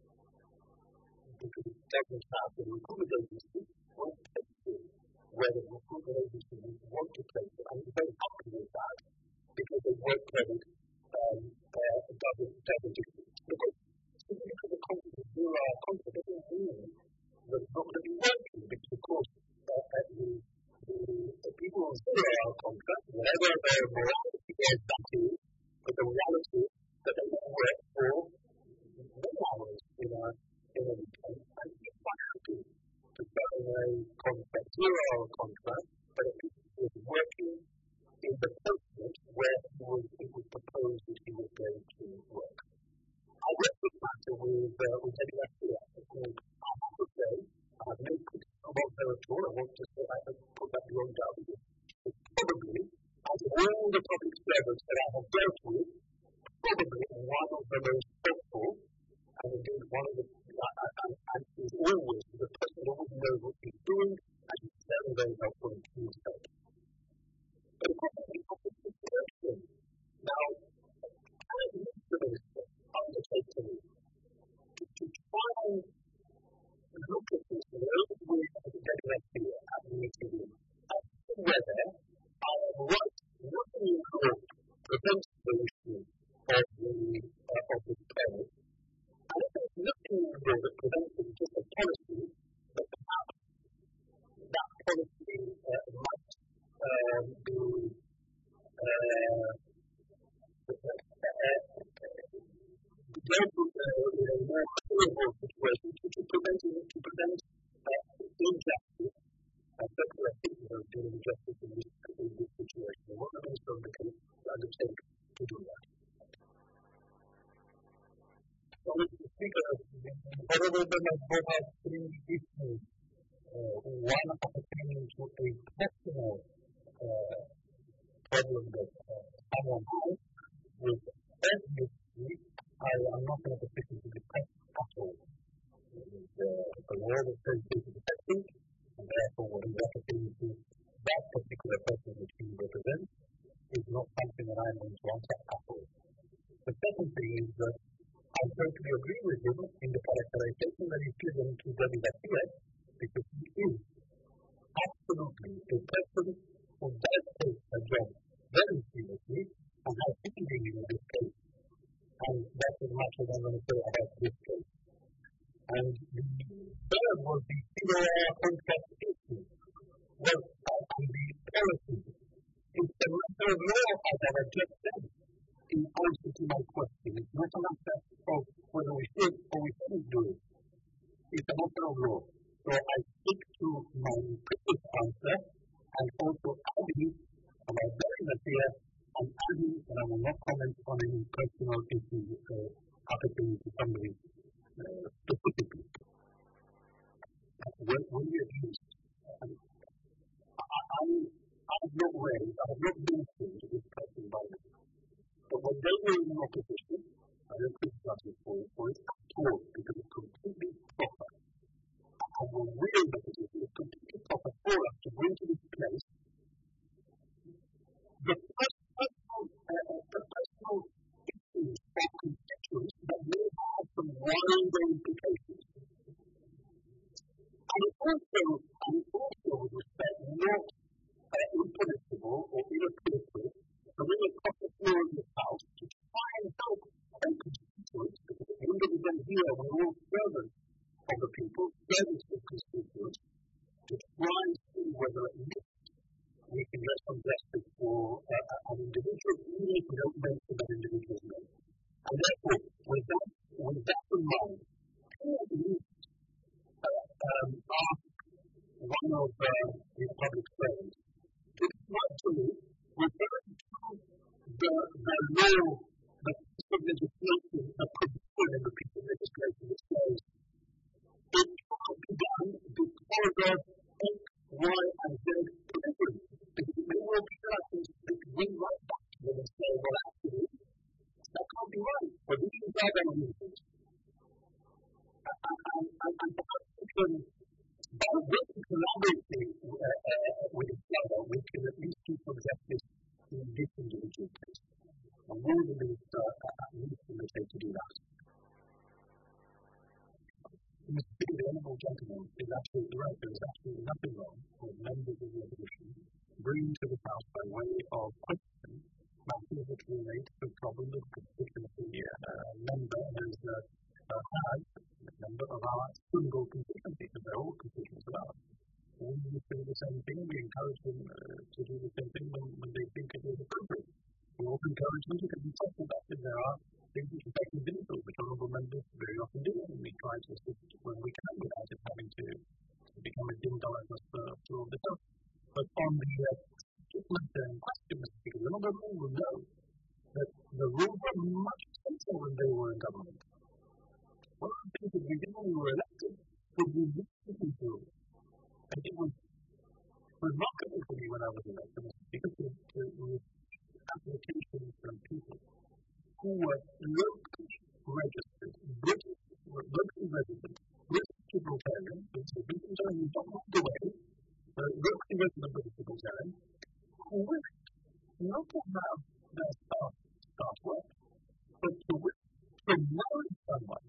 because it doesn't have the recruitment agency won't place you where the recruitment agency want to place you. And you're very happy with that because the work permit um, uh, doesn't, doesn't exist. Because simply because the contract is zero hour contract doesn't mean that it's not going to be working because, of course, uh, uh, the, the, the people on zero hour contract, whatever their morality is, that is, but the reality is that they will work for many hours in a, in a weekend, and you're quite happy to go in a contract, zero hour contract, but at least he was working in the placement where he was, he was proposed that he was going to work. I worked this matter with, uh, with Eddie Garcia, and I have to say, I have no criticism about her at all. I want to say, I have put that beyond doubt. It's probably, out of all the public servants that I have dealt with, probably one of the most helpful, and indeed one of the, and, and is always the person who always knows what he's doing, and he's very, very helpful in his help. But of course, I think that's a situation. Now, can the Minister undertake to me to, to try and look at this along with the Garcia at the E P B as to whether I am right, nothing in law prevents the issue of the, uh, of the permit, and if there's nothing in law that prevents it, just a policy, that perhaps that policy uh, might um, be uh, dealt with uh, in a more favorable situation to, to prevent to prevent uh, injustice. And certainly, I think we are doing justice in this, in this situation. What the Minister of the can undertake to do that? So, Mister Speaker, the Honourable Members both have three issues. Uh, one pertaining to a personal uh, problem that uh, someone has with obviously I am not in a position to discuss at all. It is uh, a law that says this is effective, and therefore what is pertaining to that particular person which he represents is not something that I am going to answer at all. The second thing is that I totally agree with him in the characterization that he's given to David Garcia, because he is absolutely a person who does take a job very seriously and has been dealing in this case. And that's as much as I'm going to say about this case. And the third was the zero-hour contract issue. Well, uh, the policy is a matter of law, as I have just said, in answer to my question. It's not a matter of whether we should or we shouldn't do it. It's a matter of law. So I stick to my previous answer and also adding about David Garcia and adding that I will not comment on any personal issues uh, happening to somebody uh, specifically. Uh, when, when we abuse, um, I, I, I have not read, I have not been through this person by now. But when they were in opposition, I don't or it's taught because it's completely proper. And when we look at it, it's completely proper for us to bring to this place the personal, uh, the personal issues or constituents that may have some wider implications. And it's also, and it's also with respect, not uh, impermissible or inappropriate to bring a proper floor in this house to try and help our constituents, because at the end of the day here, we're all servants of the people, servants of constituents, to try and see whether at least we can get some justice for uh, an individual, even if we don't mention that individual's name. And therefore, with that, with that in mind, can at least uh, um, ask one of uh, the public friends to try to refer to the, the law, the piece of legislation, the provision in the piece of legislation that says it can't be done because of X, Y, and Z provisions. Because it may well be that I can speak way right back to them and say, well, actually, that can't be right. But this is our own reasons. And, and, and, and perhaps we can, by working collaboratively uh, uh, with each other, we can at least do some justice in this individual case. And we will need uh, at least undertake to do that. Mister Speaker, the Honourable Gentleman is absolutely right. There is absolutely nothing wrong with members of the opposition bringing to the House by way of question matters which relate to the problem of constituency. A member has uh, uh, had a member of our single constituency, because they're all constituents of ours. We do the same thing. We encourage them uh, to do the same thing when, when they think it is appropriate. We also encourage them to get in touch with us if there are things which affect individuals, which honourable members very often do, and we try to assist when we can without it having to, to become a dim darkness for, for all the time. But on the uh, statement and question, Mister Speaker, the honourable member will know that the rules were much simpler when they were in government. One of the things that we did when we were elected was we looked at these rules. And it was remarkable for me when I was elected, Mister Speaker, to, to receive applications from people who were locally registered, British, locally resident, British Gibraltarian, British Gibraltarian who don't walk away, uh, locally resident British Gibraltarian, who wished not to have their staff start work, but to wish to marry someone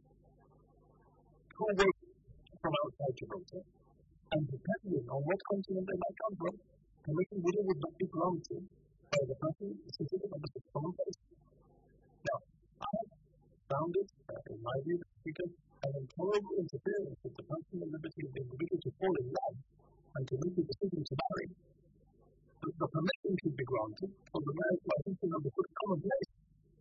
who was from outside Gibraltar, and depending on what continent they might come from, permission really would not be granted by the person specific of the common place. Now, I have found it, uh, in my view, Mister Speaker, an intolerable interference with the personal liberty of the individual to fall in love and to make a decision to marry. The, the permission should be granted for the marriage licensing of the common place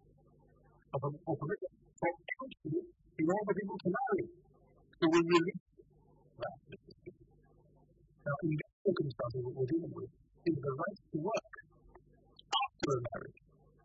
of a or permission for actually in order for people to marry. So we release that, Mister Speaker. Now, in these circumstances, what we're dealing with is the right to work after a marriage.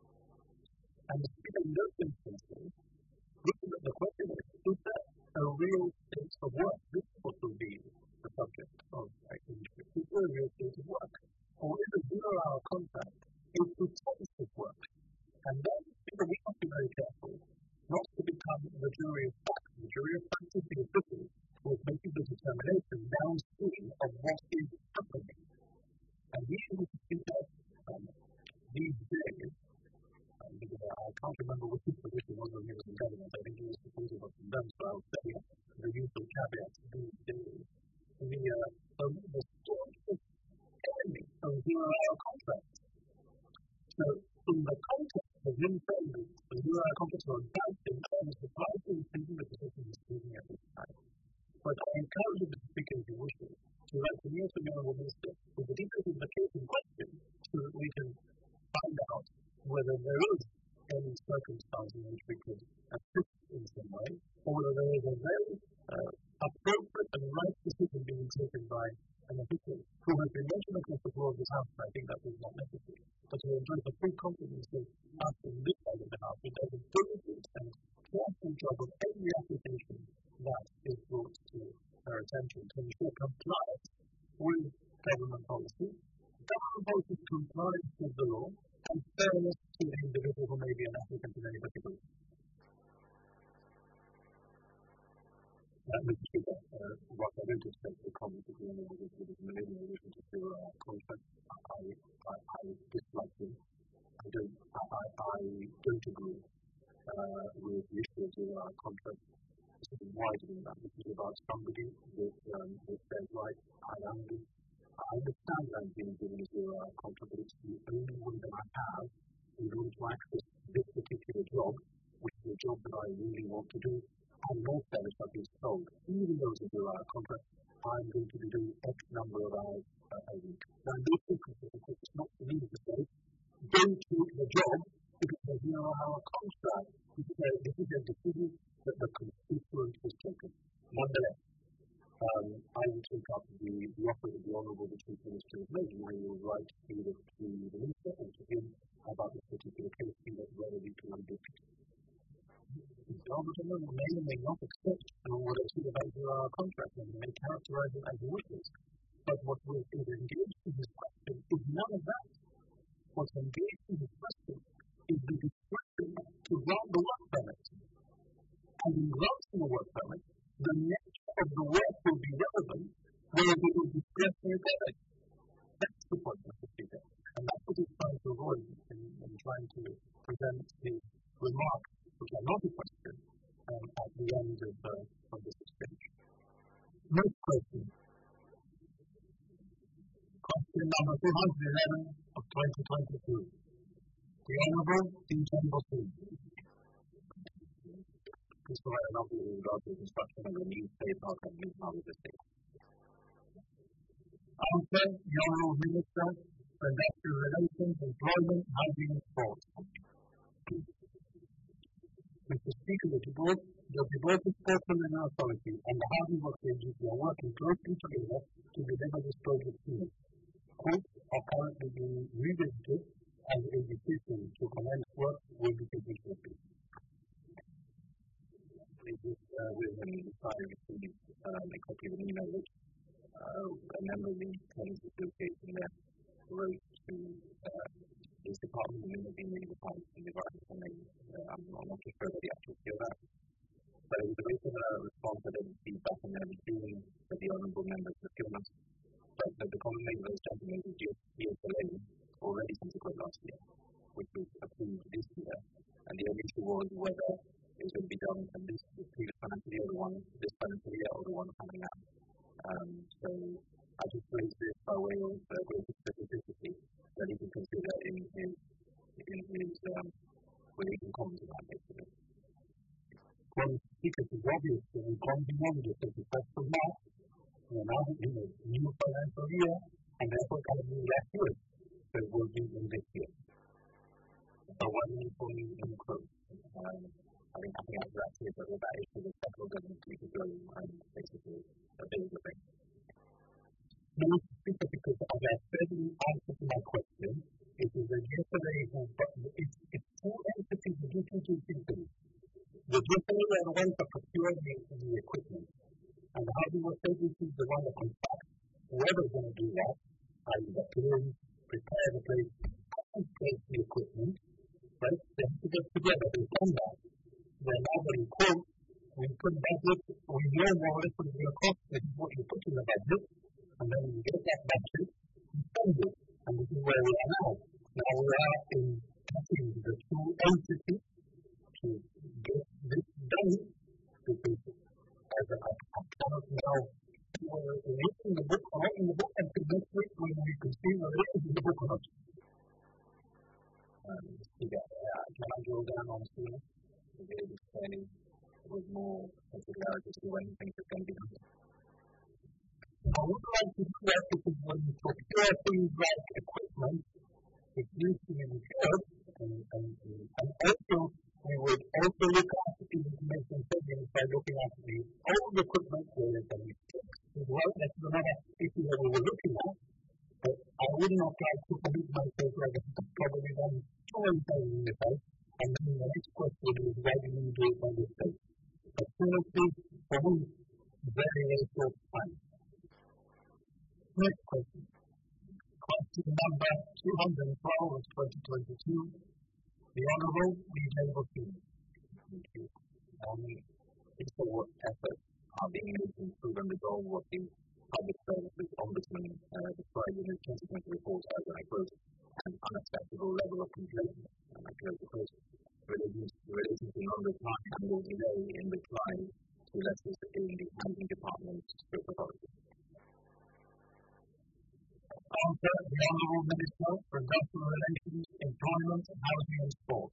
And the Speaker, in those instances, looking at the question is, is there a real state of work? This is what will be the subject of activity. Is there a real state of work? Or is a zero-hour contract a pretensive work? And then, Speaker, we must be very careful not to become the jury of fact. The jury of fact is the official who is making the determination downstream of what is happening. And we should see that um, these days, um, because I can't remember which position was when he was in government. I think he was supportive of some done, so I would say the usual caveats these days. The, uh, um, the staunchest enemy of zero-hour contracts. So, in the context of him saying that the zero-hour contracts are a bad thing, I was surprised in thinking the position he's taking at this time. But I encourage you, Mister Speaker, if you wish to, to write to me or to the Honourable Minister with the details of the case in question so that we can find out whether there is any circumstance in which we could assist in some way, or whether there is a very uh, appropriate and right decision being taken by an official who has been mentioned across the floor of this House, and I think that is not necessary. But to enjoy the full confidence of us in this side of the House, we does a diligent and careful job of every application that is brought to their attention to ensure compliance with government policy, government policy compliance with the law, and fairness to the individual who may be an applicant in any particular. Uh, Mister Speaker, uh, whilst I don't expect the comment of the Honourable with his millennial relation to zero hour contract, I, I, I dislike him. I don't, I, I, I don't agree uh, with the issue of zero hour contract. This is wider than that. This is about somebody that, um, that says, right, I am the, I understand that I'm being given a zero hour contract, but it's the only one that I have in order to access this particular job, which is a job that I really want to do. And no service I've been sold, even though it's a zero hour contract, I'm going to be doing X number of hours uh, a week. Now, in those instances, of course, it's not for me to say, don't do the job because there's a zero hour contract. This is a, this is a decision that the constituent has taken. Nonetheless, um, I will take up the, the offer that the Honourable the Chief Minister has made, and I will write to the, to the Minister and to him about this particular case, see whether we can undo it. The government may or may not accept what I see about zero hour contract and may characterize it as wishes. But what is engaged in this question is none of that. What's engaged in this question is the discretion to grant the work permit. And in granting the work permit, the nature of the work will be relevant, whereas it will be discretionary permit. That's the point, Mister Speaker. And that's what he's trying to avoid in, in trying to present the remarks which are not a question um, at the end of, uh, of this exchange. Next question. Question number two hundred eleven of twenty twenty-two. The Honourable Dean Boston. Please provide an update with regard to the construction of the new state park at New Harbour Estate. Answer, the Honourable Minister for Industrial Relations, Employment, Housing and Sports. Mister Speaker, the board, the Gibraltar Sports and Authority and the Housing Works Agency are working closely together to deliver this project soon. Courts are currently being revisited and a decision to commence work will be taken shortly. This is uh, with an inquiry received um, a copy of an email which uh, a member of the Tenants Association there wrote to uh, his department, and then the many departments in the environment, and they, uh, I'm not too sure about the actual feel of that. But it was a written uh, response that they received back in the beginning of the honourable members' procurement. But uh, the comment made by those gentlemen was due to be delayed already since it was last year, which was approved this year. And the only issue was whether it was going to be done in this previous financial year or the one this financial year or the one coming out. Um, so I just raised this by way of uh, greater specificity that he can consider in his, in his um, when he can comment on that basically. Well, because it's obvious that we've gone beyond the thirty-first of March, we're now in a new financial year, and therefore it can't be last year, so it will be in this year. So what do you mean for me in quote? Um, I think nothing else that is, but that issue the federal government to keep going and basically a bit of a thing. Now, because as I said in answer to my question, it is a yesterday who, but it's, it's two entities that do two things. The G F A are the ones that procure the, the equipment, and the Housing Works Agency is the one that contracts whoever's going to do that, that is the plan, prepare the place, and place the equipment, right? They have to get together, they've done that. They're now going to quote, we put budget, we know more or less what it's going to cost, this is what you put in the budget, and then we get that budget, we spend it, and this is where we are now. Now we are in touching the two entities to get this done, because as a, I cannot now look in the book or not in the book and say next week when we can see whether it is in the book or not. Um, yeah, uh, can I drill down on this? To be able to say with more particularity to when things are going to be done. I would like to do that because when you procure things like equipment, it needs to be repaired, and, and, and also we would also look at the information savings by looking at the old equipment where it can be fixed as well. That's another issue that we were looking at. But I would not like to commit myself like I probably done two and ten in the past, and then the next question is why do you do it by this state? But seriously, for me, very, very short time. Next question. Question number two hundred twelve of twenty twenty-two. The Honourable D J Boston. Thank you. Um, it's a work effort. are being made to improve and resolve what the Public Services Ombudsman uh, described in his twenty twenty report as, and I quote, an unacceptable level of complaint, and I close the quote, relating relating to non-reply and or delay in reply to letters in the Housing Department's scope authority. Answer: the Honourable Minister for Industrial Relations, Employment, Housing and Sport.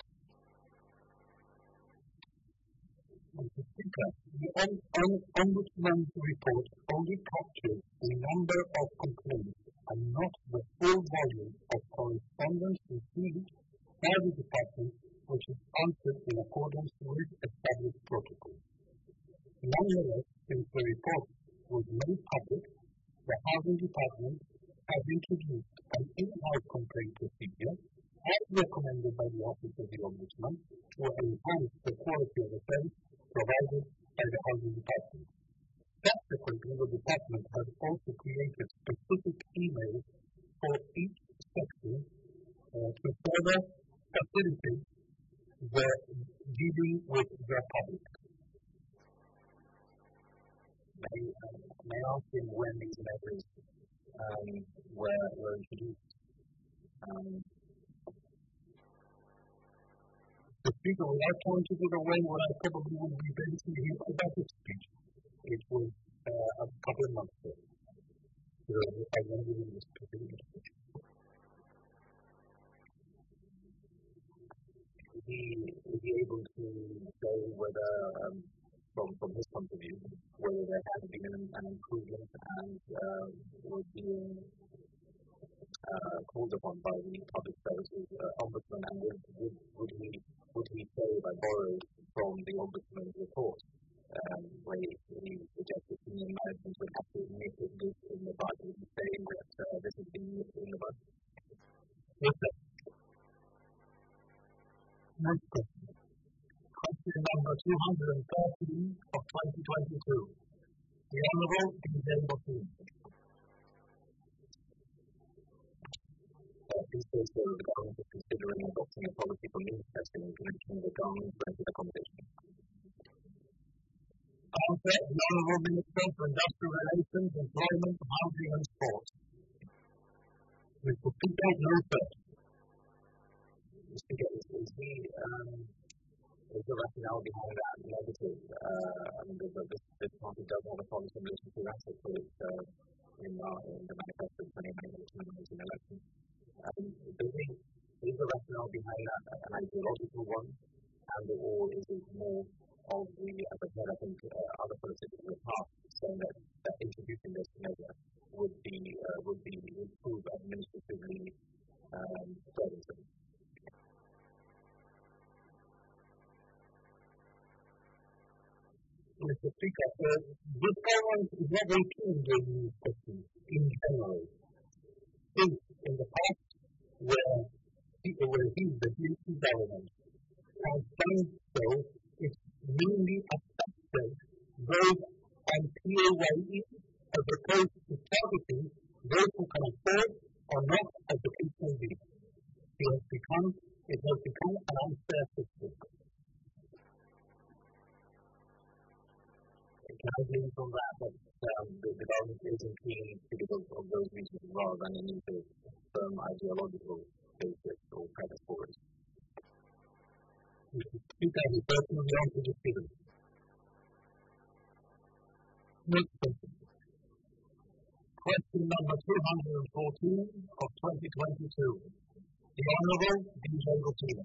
Mister Speaker, the om- om- Ombudsman's report only captures the number of complaints and not the full volume of correspondence received by the Department, which is answered in accordance with established protocols. Nonetheless, since the report was made public, the Housing Department has introduced an in-house complaint procedure as recommended by the Office of the Ombudsman to enhance the quality of the service provided by the Housing Department. Subsequently, the Department has also created specific emails for each section uh, to further facilitate the dealing with the public. May, um, may I ask him when these measures um, were, were introduced? Um, The Speaker, without pointing to the way what I probably would be basing his budget speech, it was uh, a couple of months ago. So I won't give you this particular speech. Is he, is he able to say whether, um, from, from his point of view, whether there has been an, an improvement and uh, was being uh, called upon by the Public Services uh, Ombudsman, and would, would, would he would he say, if I borrowed from the Ombudsman's report, um, where he, he suggested senior management would have to admit this in the budget, saying that uh, this has been missed in the budget? Yes, sir. Next question. Question number two hundred thirteen of twenty twenty-two. The Honourable D J Bottin. These days, the government is considering adopting a policy for means testing in connection with the government's rented accommodation. Answer: the Honourable Minister for Industrial Relations, Employment, Housing and Sport. Mister Speaker, no first. Mister Speaker, is, is the um, is the rationale behind that negative? Uh, I mean, the, the, this, this party does have a policy in relation to assets, but it's uh, in, uh, in the manifesto twenty nineteen election. Um, does he, is the rationale behind that an ideological one, and or is it more of the, as I said, I think uh, other politicians in the past saying that, that introducing this measure would be uh, would be improve administratively um, burdensome? Mister Speaker, uh, this government is not very keen on these questions in general. Since in the past, where people were in the D C government has done so, it's mainly affected those on P A Y E as opposed to targeting those who can afford or not, as the case may be. It has become, it has become an unfair system. Can I glean from that that um, the, the government isn't keen because of, of those reasons rather than any sort of firm ideological basis or premise for it? Mister Speaker, I refer to the answer to given. Next question. Question number two hundred fourteen of twenty twenty-two. The Honourable D J Bottin.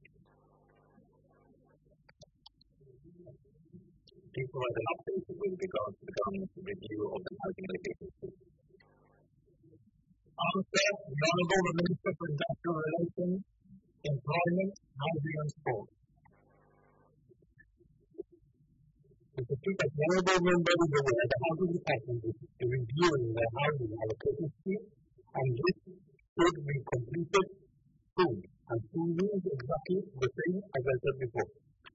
Please provide an update with regard to the government's review of the housing allocation scheme. Answer: the Honourable Minister for Industrial Relations, Employment, Housing and Sport. Mister Speaker, the Honourable Member is aware the Housing Department is reviewing the housing allocation scheme, and this should be completed soon. And soon means exactly the same as I said before.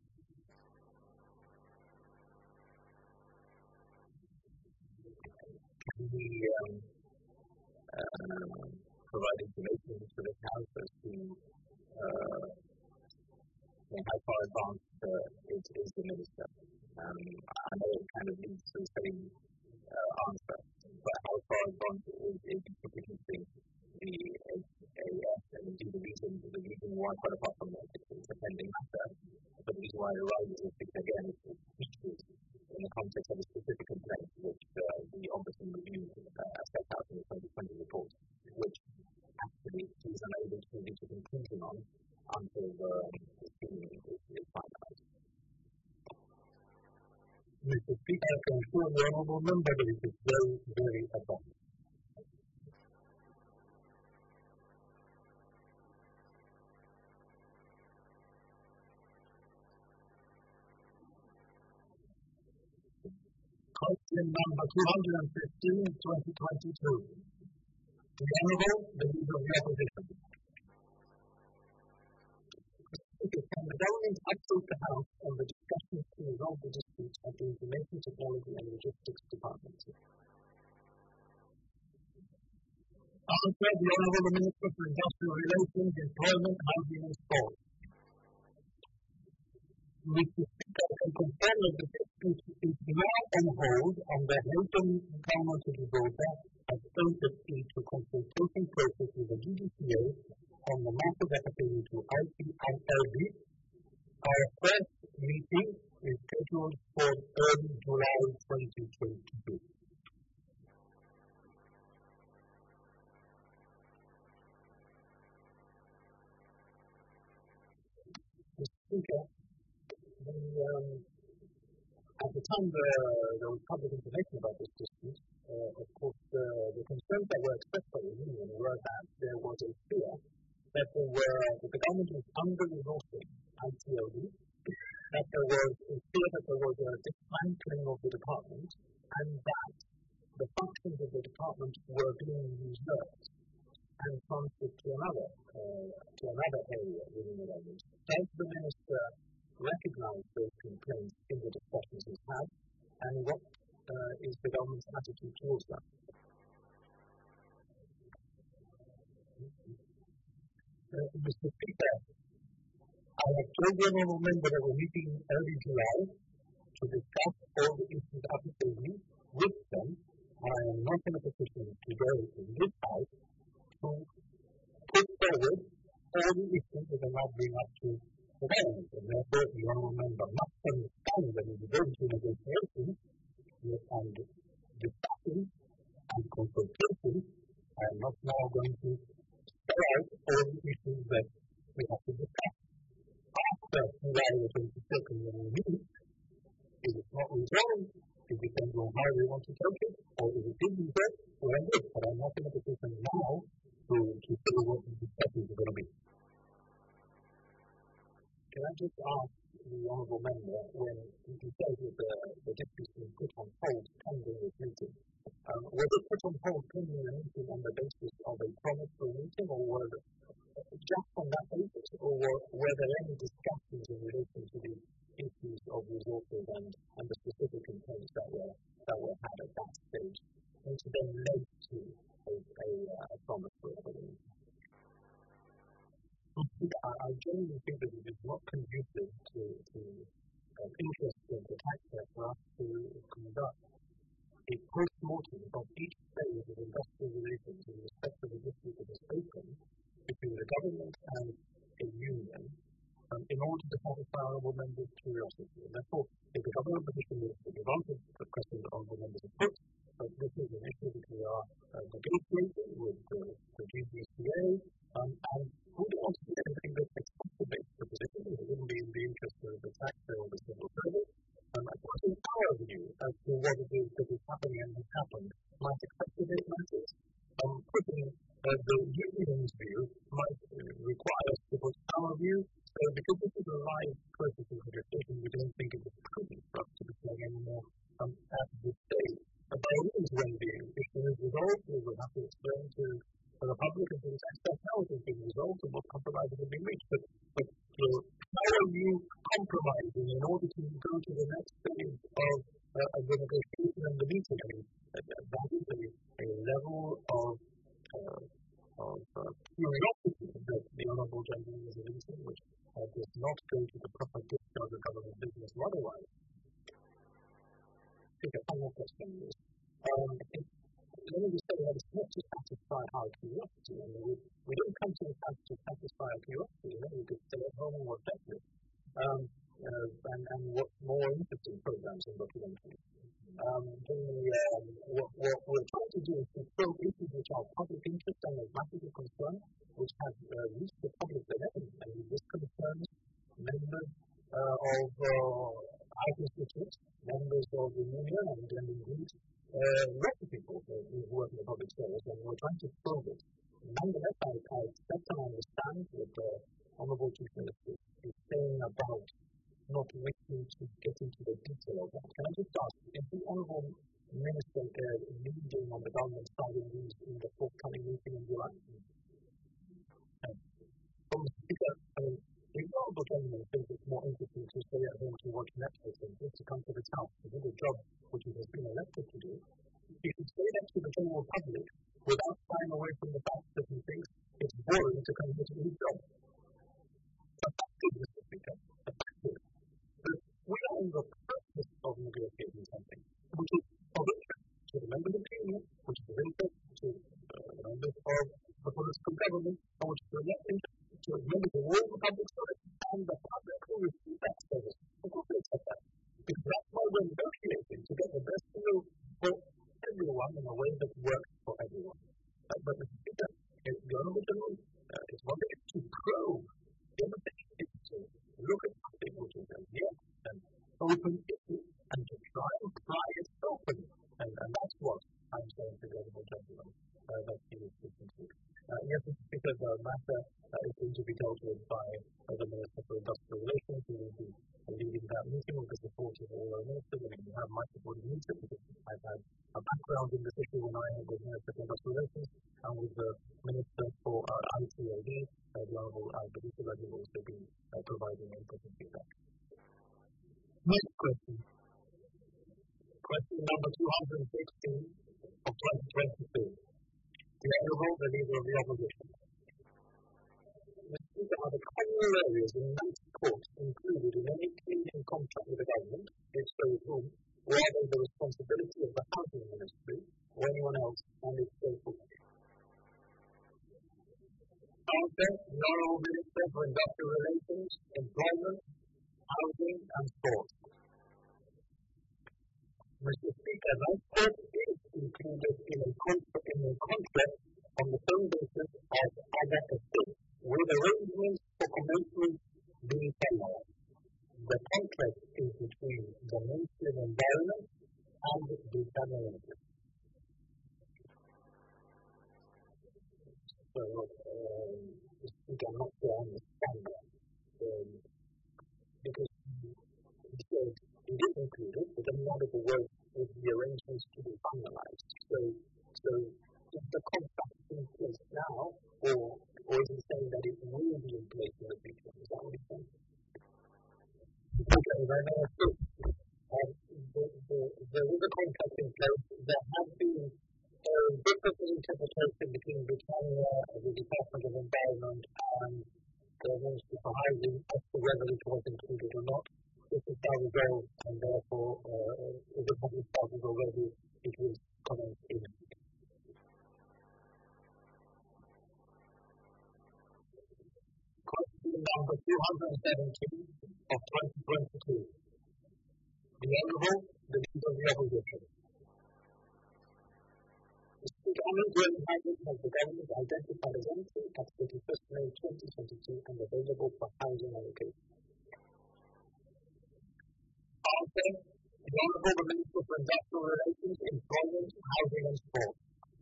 Can we um, uh, provide information to the House as to uh, how far advanced uh, is, is the Minister Um, I know it kind of leads to the same uh, answer, but how far advanced it is is interesting. The A F and indeed the reason, the reason why, quite apart from that, it's a pending matter, but the reason why it arises is because, again, it features in the context of a specific complaint which uh, the Ombudsman reviewed uh, as set out in the twenty twenty report, which actually is unable to reach a conclusion on until the scheme is, is finalized. Mister Speaker, I can assure the Honourable Member that it is very, very advanced. Question number two hundred fifteen, twenty twenty-two. The Honourable, the Leader of the Opposition. Can the government update the House on the discussions to resolve the dispute at the Information Technology and Logistics Department? Answer: the Honourable Minister for Industrial Relations, Employment, Housing and Sport. Mister Speaker, I can confirm that the dispute is now on hold and the Hilton Government of Gibraltar has entered into a consultation process with the G D C A on the matter that pertains to I P and L B. Our first meeting is scheduled for early July twenty twenty-two. Mister Speaker, the, um, at the time the, there was public information about this dispute, uh, of course, the, the concerns that were expressed by the Union were that there was a fear that there were, that the government was under-resourcing I T L D, that there was a fear that there was a dismantling of the department, and that the functions of the department were being usurped and transferred to another, uh, to another area within the government. Does the Minister recognise those complaints in the discussions we've had, and what uh, is the government's attitude towards that? Uh, Mister Speaker, I have told the Honourable Member that we're meeting early July to discuss all the issues applicably with them. I am not in a position today in this House to put forward all the issues that are not being up to the government, and therefore the Honourable Member must understand that in the going to negotiations and discussions and consultations, I am not now going to spell out all the issues that we have to discuss. After July the twenty-second, when we meet, if it's not resolved, it depends on how we want to take it, or if it is resolved, we're in it. But I'm not in a position now to, to say what the discussions are going to be. Can I just ask the Honourable Member, when he says that the, the dispute has been put on hold pending this meeting, um, was it put on hold pending the meeting on the basis of a promise for a meeting, or was it just on that basis, or were, were there any discussions in relation to the issues of resources and, and the specific complaints that were that were had at that stage, which then led to a, a, a promise for a meeting? I, I genuinely think that it is not conducive to the uh, interest of the taxpayer for us to conduct a post-mortem of each phase of industrial relations in respect of the dispute that is open between the government and a union, um, in order to satisfy honourable members' curiosity. And therefore, if the government position is to give answer to the question that honourable members have put, uh, this is an issue that we are uh, negotiating with uh, the G D C A, um, and we don't want to do anything that exacerbates the position. It wouldn't be in the interest of the taxpayer or the civil servant. Um, I think in our view as to what it is that is happening and has happened might exacerbate matters. Um, putting uh, the union's view might uh, require us to put our view. So because this is a live process of negotiation, we don't think it is prudent for us to be playing any more um, at this stage. But by all means, when the issue is resolved, we will have to explain to the public and to the taxpayer how it has been resolved and what compromises have been reached. But, but you know, how are you compromising in order to go to the next phase of, uh, of the negotiation and the meeting? I mean, that, that is a, a level of uh, of uh, curiosity that the Honourable Gentleman is evincing, which uh, does not go to the proper discharge of government business or otherwise. more questions. Um, let me just say that it's not to satisfy our curiosity. I mean, we, we don't come to the fact to satisfy our curiosity. You know, we could stay at home and watch Netflix. Um, uh, and, and watch more interesting programs and documentaries. Um, the, um, what, what we're trying to do is to probe issues which are of public interest and of matters of concern, which have uh, reached the public domain, and this concerns members uh, of uh, our constituents, members of the union, and, and indeed uh, lots of people who work in the public service, and we're trying to probe it. Nonetheless, I, I expect and understand what the Honourable Chief Minister is saying about not wishing to get into the detail of that. Can I just ask, is the Honourable Minister uh, leading on the government side in, these, in the forthcoming meeting in July? Um, from the Speaker, I mean, if the Honourable Gentleman thinks it's more interesting to stay at home to watch Netflix and just to come to this house to do the job which he has been elected to do, he should say that to the general public without shying away from the fact that he thinks it's boring to come here to do his job. The fact is, Mister Speaker, the fact is that we are in the process of negotiating something which is of interest to the members of the union, which is of interest to uh, the members of the political government, and which is of interest to the members of all the public service and the public who receive that service. Of course, they accept that. Because that's why we're negotiating to get the best deal for everyone in a way that works for everyone. Uh, but Mister Speaker, the Honourable Gentleman uh, is wanting to probe everything is to look at something which is a yes and open issue and to try and pry it open. And, and that's what I'm saying to the Honourable Gentleman uh, that he is listening to. Uh, yes, Mister Speaker, the matter uh, is going to be dealt with by uh, the Minister for Industrial Relations, who will be uh, leading that meeting with the support of all our ministers. I mean, you have my support in meeting because I've had a background in this issue when I was Minister for Industrial Relations, and with the Minister for uh, I T A D, uh, the Honourable Al-Badisa, that will also be uh, providing important feedback. Next question. Question number two hundred sixteen of twenty twenty-two. The Honourable, the Leader of the Opposition. Mister Speaker, are the criminal areas in Manx Court included in any cleaning contract with the government, if so with whom, or are they the responsibility of the Housing Ministry or anyone else, and if so who? Answer, the Honourable Minister for Industrial Relations, Employment, Housing and Sport. Mister Speaker, Manx Court is included in a, contract, in a contract on the same basis as other estates, with arrangements for commencement being finalized. The contract is between the Ministry of Environment and the government. So, um, I'm not sure I understand that. Um, because he said it is included, but then not of the work with the arrangements to be finalized. So, so is the contract in place now, or, or is he saying that it will be in place in the future? Is that what he's saying? Okay, right now, so, uh, the, the, there is a contract in place. There have been uh, different interpretation between Britannia, the Department of Environment, and the Ministry for Housing as to whether it was included or not. This is now resolved, and therefore, uh, if it hasn't started already, it will commence in. Question number two hundred seventeen of twenty twenty-two. The Honourable, the Leader of the Opposition. The Speaker, Honourable Houses has the government identified as empty at thirty-first May twenty twenty-two and available for housing allocation. Answer, the Honourable the Minister for Industrial Relations, Employment, Housing and Sport.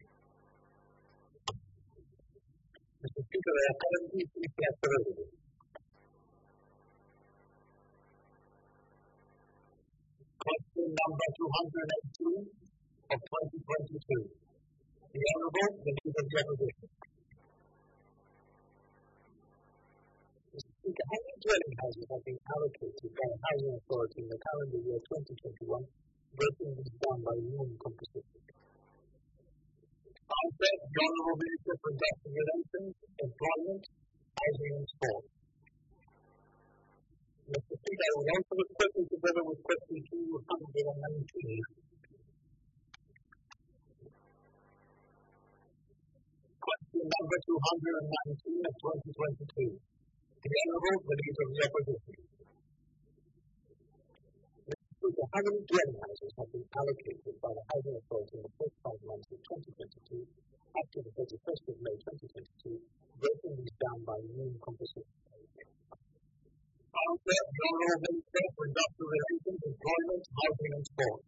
Mister Speaker, there are currently three slots available. Question number two hundred eighteen of twenty twenty-two. The Honourable, the Leader of the Opposition. Mister Speaker, how many dwelling houses have been allocated by the Housing Authority in the calendar year twenty twenty-one, breaking this down by union composition? Answer, the Honourable Minister for Industrial Relations, Employment, Housing and Sport. Mister Speaker, I will answer this question together with question two hundred nineteen. Question number two hundred nineteen of twenty twenty-two. The Honourable, the Leader of the Opposition. Mister Speaker, how many dwelling houses have been allocated by the Housing Authority in the first five months of twenty twenty-two up to the thirty-first of May twenty twenty-two, breaking these down by mean composition? Answer, the Honourable Minister for Industrial Relations, Employment, Housing and Sport.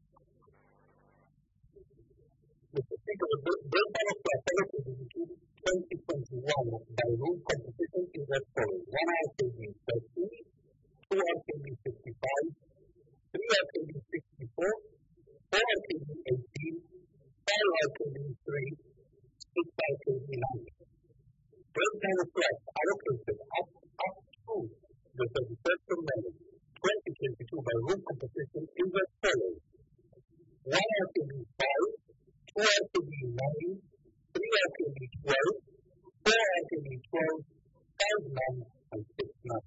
Mister Speaker, the breakdown of the authorities in twenty twenty-one by room composition is as follows. one R K B thirty, two R K B fifty-five, three R K B sixty-four, four R K B eighteen, five R K B three, six R K B nine. Breakdown of flats allocated up, up to the thirty-first of May twenty twenty-two by room composition is as follows. one R K B five, two R K B nine, three R K B twelve, four R K B twelve, five none, and six none.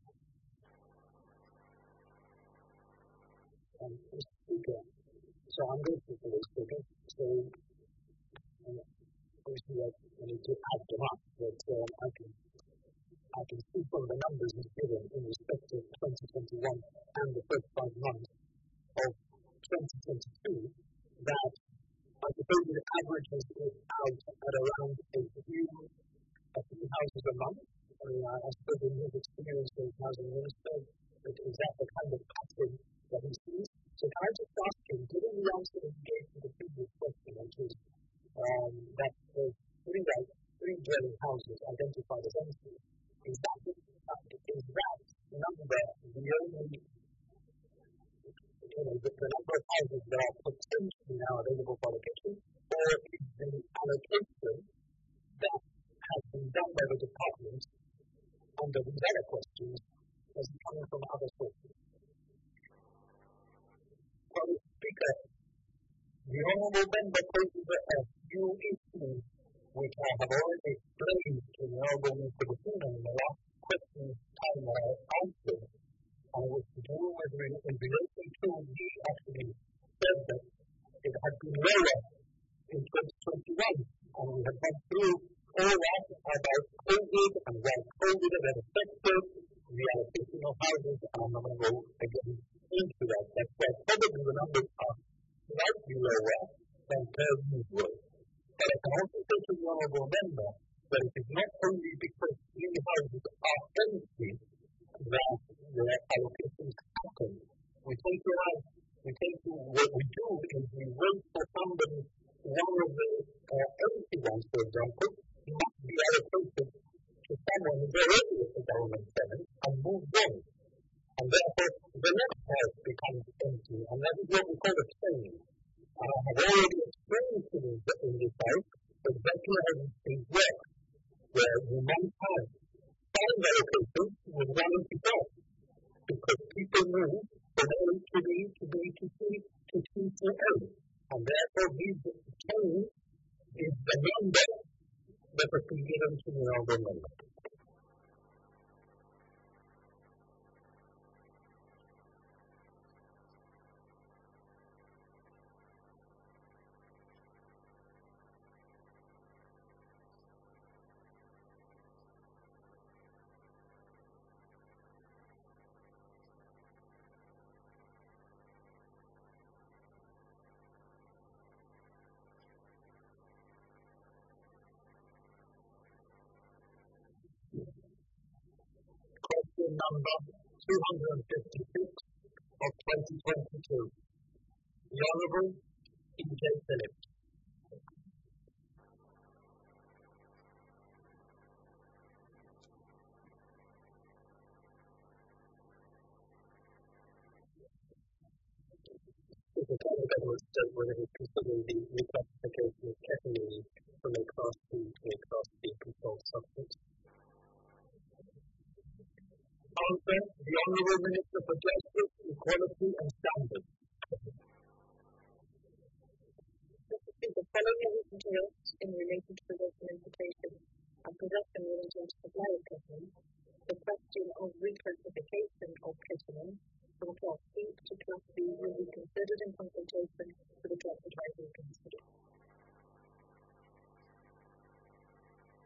Um, Mister Speaker, so I'm going to do this figure, so uh, obviously I need to add them up, but um, I can I can see from the numbers he's given in respect of twenty twenty-one and the first five months of twenty twenty-two that I suppose the average is out at around a few, a few houses a month. I mean, I, I suppose in his experience as housing minister, that is that the kind of pattern that he sees. So can I just ask him, given the answer that he gave to the previous question, which is um, that there's three, like, three dwelling houses identified as empty, is that, uh, is that number the only You know, the, the number of houses that are potentially now available for allocation, or is the allocation that has been done by the department under these other questions as coming from other sources? Well, Mister Speaker, the Honourable Member poses a few issues which I have already explained to the Honourable Minister Bufuna in the last question time that I answered. I was to do with in, in relation to he actually said that it had been lower in twenty twenty-one, and we had gone through all that about COVID and why COVID had affected the allocation of houses, and I'm not going to go again into that. That's why probably the numbers are slightly lower than per usual. But I can also say to the Honourable Member that it is not only because new houses are empty that the allocations happen. We tend to have, we tend to, what we do is we wait for somebody, one of the uh, empty ones, for example, must be allocated to someone who's already at the government tenant and move on. And therefore, the next house becomes empty, and that is what we call a chain. And I have already explained to you in this house exactly how these things work, where you might have five allocations with one empty house, because people move from A to B to B to C to C to A. And therefore, this chain is the number that was given to the Honourable Member. Question number two hundred fifty-six of twenty twenty-two. The Honourable E J Phillips. If the candidate was done whether he considered the reclassification of ketamine from a class two to a class B controlled substance. Answer, the Honourable Minister for Justice, Equality and Standards. The following are written to us in relation to possession and importation and possession relating to supply of ketamine. The question of reclassification of ketamine from class B to class B will be considered in consultation with the Class Advisory Council.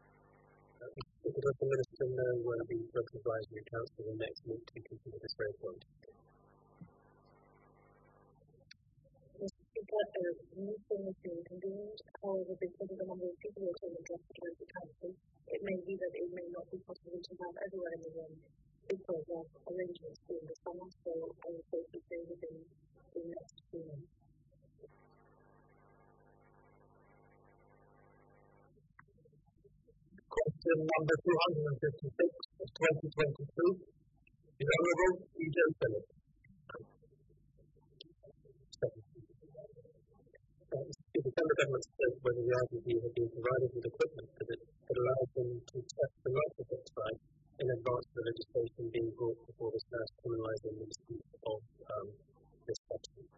you could let the Minister know when the Local Advisory Council will next meet to consider this very point? Mister Speaker, a meeting has been convened. However, because of the number of people who attend the Draft Advisory Council, it may be that it may not be possible to have everyone in the room because of arrangements during the summer, so I will say to say within the next few months. Question number two hundred fifty-six of twenty twenty-two. The Honourable E J Phillips. The December government said whether the R D B had been provided with equipment that, it, that allows them to test the microchip site in advance of the legislation being brought before this House criminalising the misuse of um, this substance.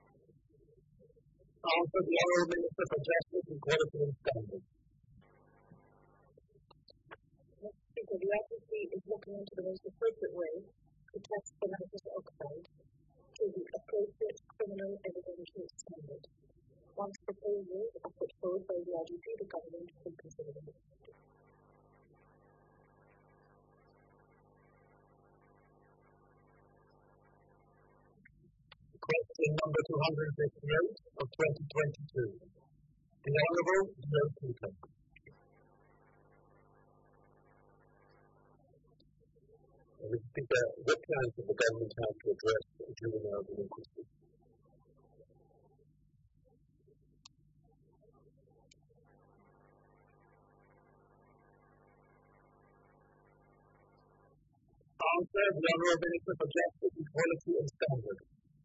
Answer: the Honourable Minister for Justice, Equality and Standards. Mister Speaker, the R D B is looking into the most appropriate way to test for nitrous oxide to the appropriate criminal evidential standard. Once proposals are put forward by the R D B, the government will consider them. Question number two hundred fifty-eight of twenty twenty-two. The Honourable Joe Cooper. Mister Speaker, what plans does the government have to address juvenile delinquency? Answer: the Honourable Minister for Justice, Equality and Standards.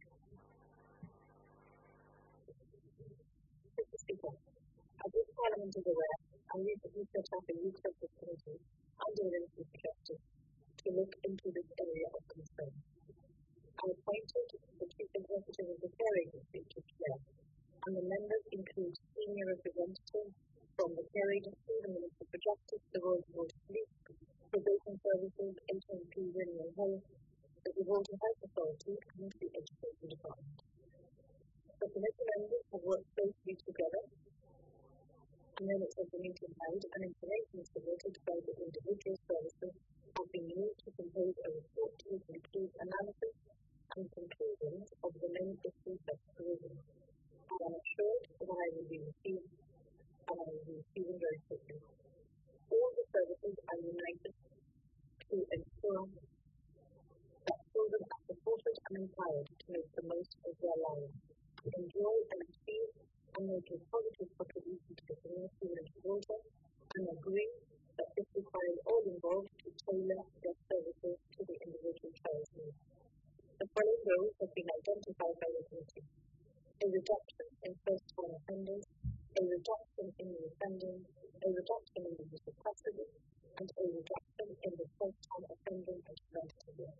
Mister Speaker, as this Parliament is aware, I recently set up a youth justice committee under the Ministry for Justice to look into this area of concern. I appointed the Chief Executive of the Care Agency to chair, and the members include senior representatives from the Care Agency, the Ministry for Justice, the Royal Gibraltar Police, Probation Services, H M P Renewal Health, the Gibraltar Health Authority, and the Education Department. The committee members have worked closely together. Minutes of the meeting held and information submitted by the individual services have been used to compose a report to include analysis and conclusions of the main issues that arisen. I am assured that I will be received and I will be receiving very quickly. All the services are united to ensure that children are supported and empowered to make the most of their lives, to enjoy and achieve and make a positive contribution to the community in Gibraltar, and agree that this requires all involved to tailor their services to the individual child's needs. The following goals have been identified by the committee: a reduction in first-time offenders, a reduction in the offending, a reduction in the use of custody, and a reduction in the first-time offending and preventative work.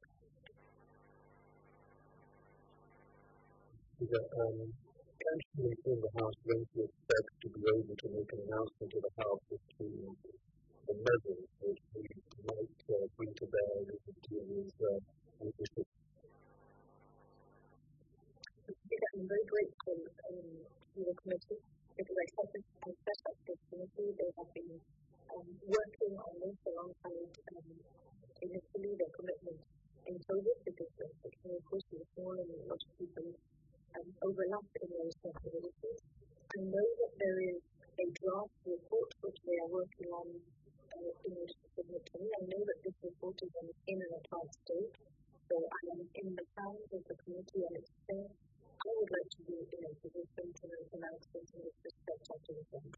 Um, Actually, in the House, when we expect to be able to make an announcement to the House as to the measures which we might uh, bring to bear to deal with uh, with this issue. I'm very grateful um, to the committee because I set, this, I set up this committee. They have been um, working on this alongside um, initially their commitment in COVID because the committee, of course, was small and a lot of people Um, overlap in their responsibilities. I know that there is a draft report which they are working on uh, in order to submit to me. I know that this report is in, in an advanced stage, so I am in the hands of the committee and its chair. I would like to be in a position to make announcements in this respect after the event.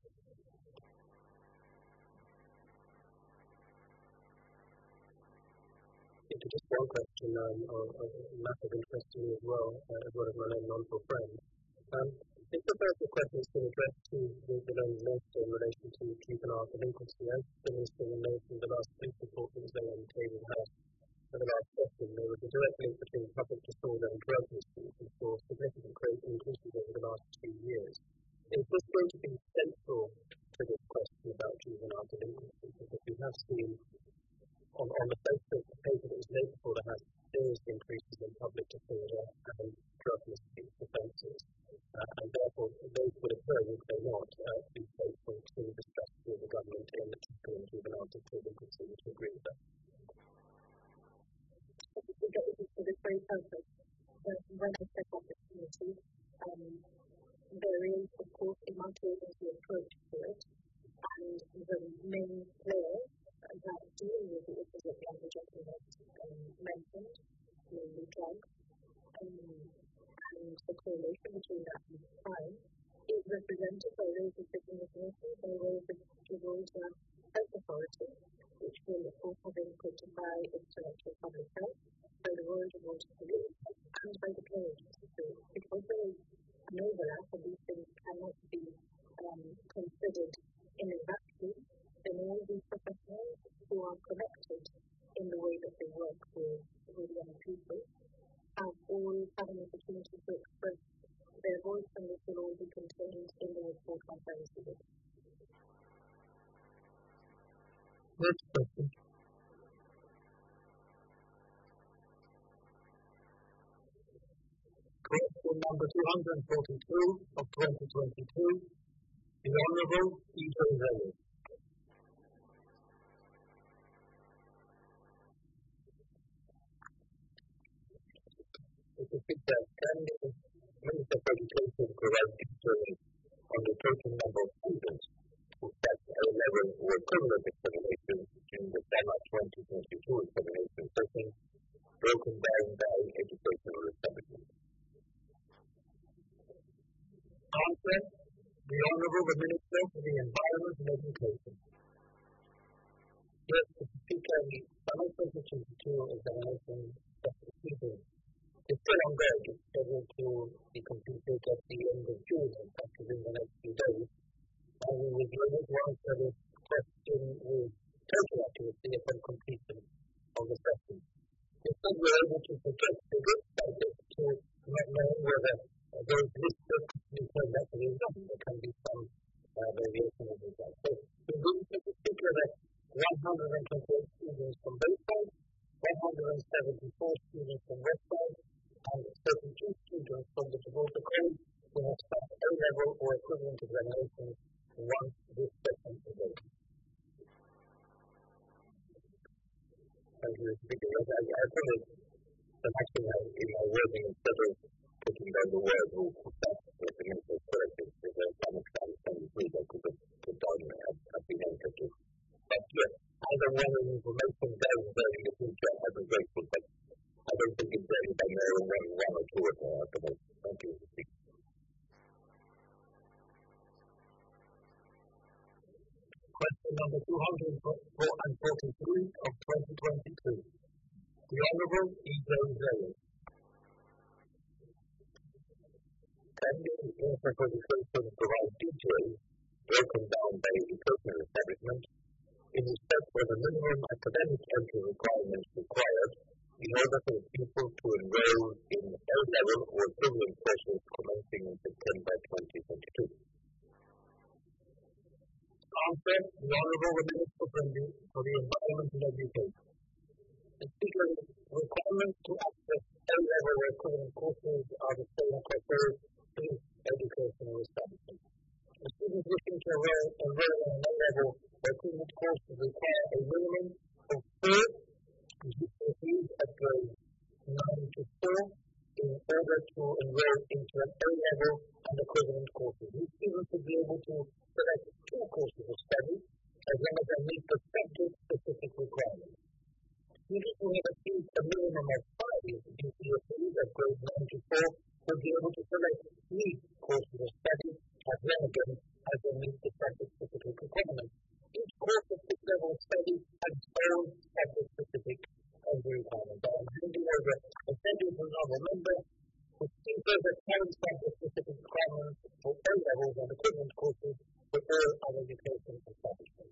Just one question, um, or a massive interest to me as well, uh, as well as my own non-for friends. Um, if the first question is to address to the, the London Minister in relation to juvenile delinquency, as the Minister will know from the last police report that was there on the table of the House for the last session, there was a direct link between public disorder and drug misuse, and saw significant growth increases over the last two years. Is this going to be central to this question about juvenile delinquency? Because we have seen On, on the face of the paper that was made before the House, serious increases in public disorder and drug misuse offences, uh, and therefore those would occur, would they not, uh, be faithful to the strategy with the government in the keeping juvenile delinquency. Would you agree with that? We get this for this very purpose. But when I set up this committee, um, there is, of course, a multi-agency approach to it, and the main players that deal with the issues that the Anti-Trafficking Act um, mentioned, namely drugs, um, and the correlation between that and crime, is represented by those who sit in the committee, by those of Gibraltar Health Authority, which will, of course, have input by its Director of Public Health, by the Royal Gibraltar Police, and by the care agency. So, because there is an overlap and these things cannot be um, considered in a vacuum, then all these professionals who are connected in the way that they work with, with young people have all had an opportunity to express their voice, and this will all be contained in the report on privacy. Next question. Question number two hundred forty-two of twenty twenty-two, the Honourable Ito Zayed. Mister Speaker, can the Minister for Education provide details on the total number of students who passed A-level or equivalent examinations during the summer twenty twenty-two examination session, broken down by educational establishment? Answer: the Honourable the Minister for the Environment and Education. Yes, Mister Speaker, the summer twenty twenty-two examination season is still ongoing. It's scheduled to be completed at the end of June, in fact, within the next few days. And we will be able to answer this question with total accuracy upon completion of the session. Instead, we're able to project figures subject to not knowing whether uh, those listed in terms of the result. There can be some uh, variation of the result. So, we will take a figure that one hundred twenty-eight students from both sides, one hundred seventy-four students from west side, and thirty-two students from the Gibraltar Coast who have passed A-level or equivalent examinations once this session is over. Thank you, Mister Speaker. I, I think the maximum in my wording, instead of putting down the word who passed with the Minister of Corrections, is a some extent seventy-three that could have put down at the end of it. But yes, as and when information does vary in the future, I'd be grateful, but I don't think it's very by now one, one or two at the moment. Thank you, Mister Speaker. Question number two hundred forty-three of twenty twenty-two. The Honourable Ito Zayed. Can the Minister for Education provide details broken down by educational establishment in respect for the minimum academic entry requirements required in order for people to enroll in A-level or equivalent courses commencing in September twenty twenty-two? Answer: the Honourable the Minister for the, for the Environment and Education. The Speaker, requirements to access A-level or equivalent courses are the same across all three educational establishments. The students wishing to enroll, enroll in an A-level or equivalent course require a minimum of four G C S Es at grade nine to four in order to enroll into an A-level and equivalent courses. These students will be able to select two courses of study as long as they meet the subject-specific requirements. Students who have achieved a minimum of five G C S Es at grade nine to four will be able to select three courses of study as long again as they meet the subject-specific requirements. Each course of this level of study has its own subject-specific requirements. I'm handing over a sentence to another member who speakers that carry subject-specific requirements for A-levels and equivalent courses for all other education establishments.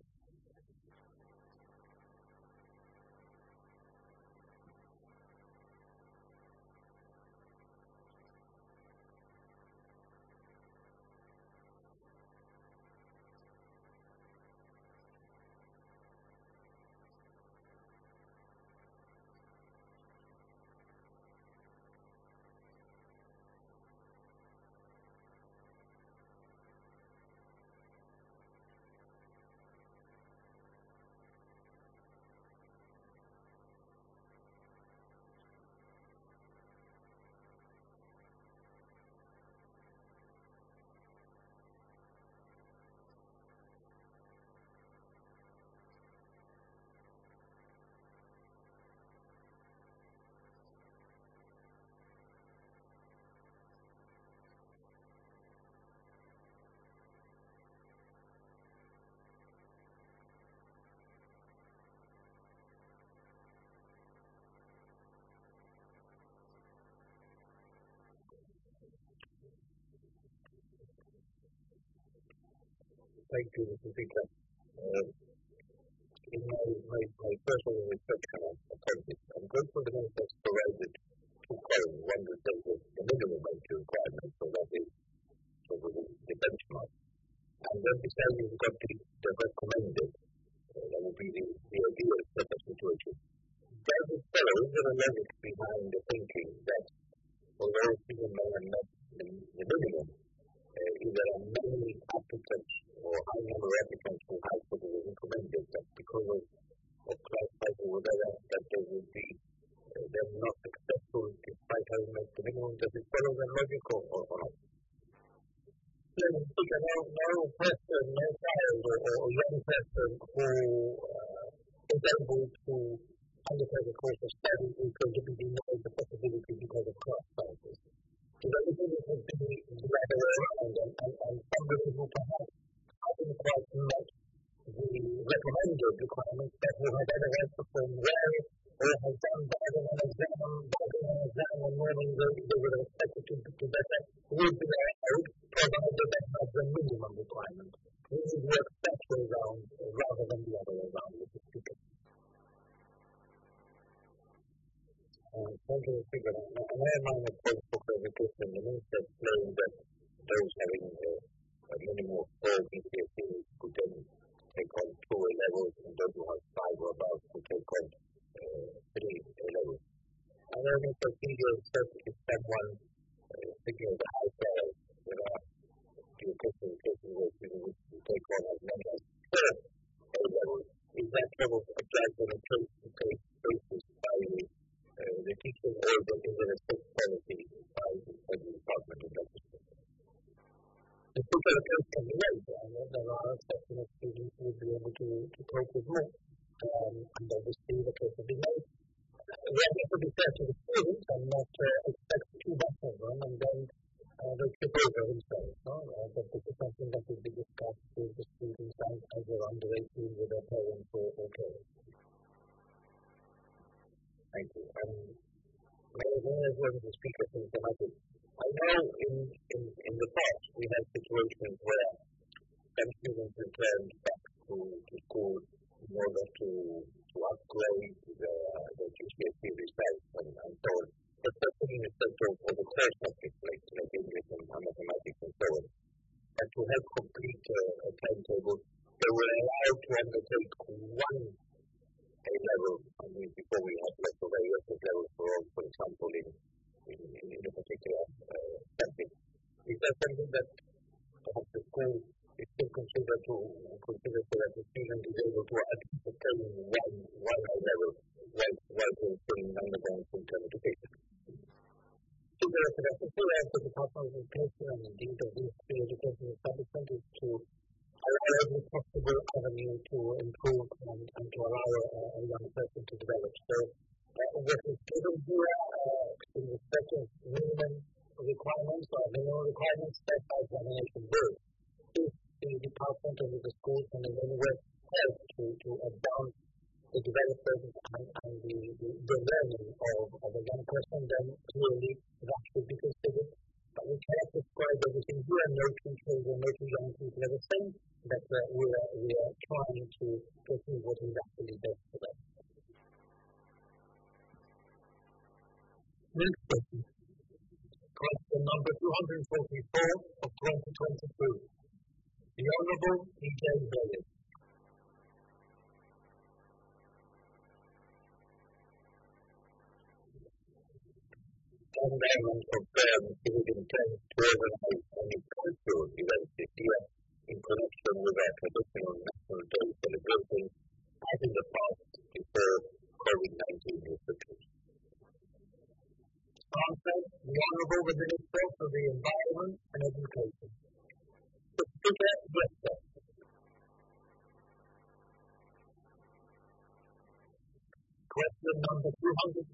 thank you, Mister Speaker. Uh, in my, my, my personal reflection on the context, I'm grateful to the Minister provided two columns. One that says that the minimum entry requirement, so that is sort of the benchmark. And then beside you've got the, the recommended, uh, that would be the, the ideal set of situation. Does it follow, is there a logic behind the thinking that although people may have met the, the minimum, uh, if there are many applicants or high number of applicants who have sort of recommended that because of, of class type or whatever, that they would be uh, they're not successful despite having met the minimum? Does it follow that logic or, or, or not? No, no person, no child or, or young person who uh, is able to undertake a course of study is going to be denied the possibility because of class sizes. So everything is going to be the other way around, and, and, and somebody who perhaps hasn't quite met the recommended requirements but who has otherwise performed well or has done better than an exam, better than an exam and knowing that they would have expected to do better, would be allowed, provided they have the minimum requirement. We should work that way around rather than the other way around, Mister Speaker. Uh, thank you, Mister Speaker. I have my point for clarification. The Minister explained that those having a, a minimum of four G C S Es could then take on two A levels, and those who have five or above could take on uh, three A levels. And then in procedure, if someone uh, thinking of the high scale, there are few cases where people would take on as many as four A levels. Is that sort of applied on a case-to-case basis by the Uh, the teacher or the individual policy by the Department of Justice? The teacher can be made, and there are exceptional students who would be able to, to cope with more, um, and obviously the case will be made. Uh, we have to be fair to the students and not uh, expect too much of them, and then uh, they trip over themselves. No? Uh, but this is something that will be discussed with the students as, as they're under eighteen with their parents or, or parents. Thank you. Um, may as well as the Speaker from the matter. I know in, in, in the past we had situations where some students returned back to, to school in order to, to upgrade their, their G C S E results and, and so on. But especially in the sector of the core subjects like, like English and mathematics and so on. And to help complete uh, a timetable, they were allowed to undertake one A level, I mean, before we had lots of A levels for all, for example, in, in, in a particular uh, subject. Is that something that perhaps the school is still considered to consider so that the student is able to attain one, one A level while, while they're still undergoing full-time education? So there is a full answer to the Department of Education and indeed of this education establishment is to allow every possible avenue to improve and, and to allow a, a young person to develop. So uh, what is given here uh, in respect of minimum requirements or minimum requirements set by examination board, if the department or the school can in any way help to, to advance the development and, and the, the, the learning of, of a young person, then clearly that should be considered. But we cannot describe everything here. No two children, no two young people are the same. That uh, we, are, we are trying to perceive what is actually best for them. Next question. Question number two hundred forty-four of twenty twenty-two. The Honourable E J Bailey. Can government confirm its intent to organize any cultural events this year in connection with our traditional National Day celebrations as in the past before COVID nineteen restrictions? Answer: the Honourable the Minister for the Environment and Education. The Speaker, yes, sir. Question number two hundred.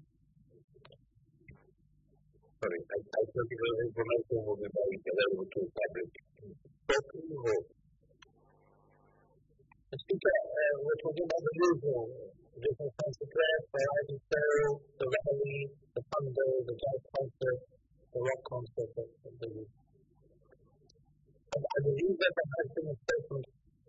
Sorry, I, I thought the information will be made available to the public. Spoken vote. The Speaker, uh, we're talking about the usual. Different fancy dress, the Ivy Fair, the rally, the fun day, the jazz concert, the rock concert of the youth. And I believe that there has been a statement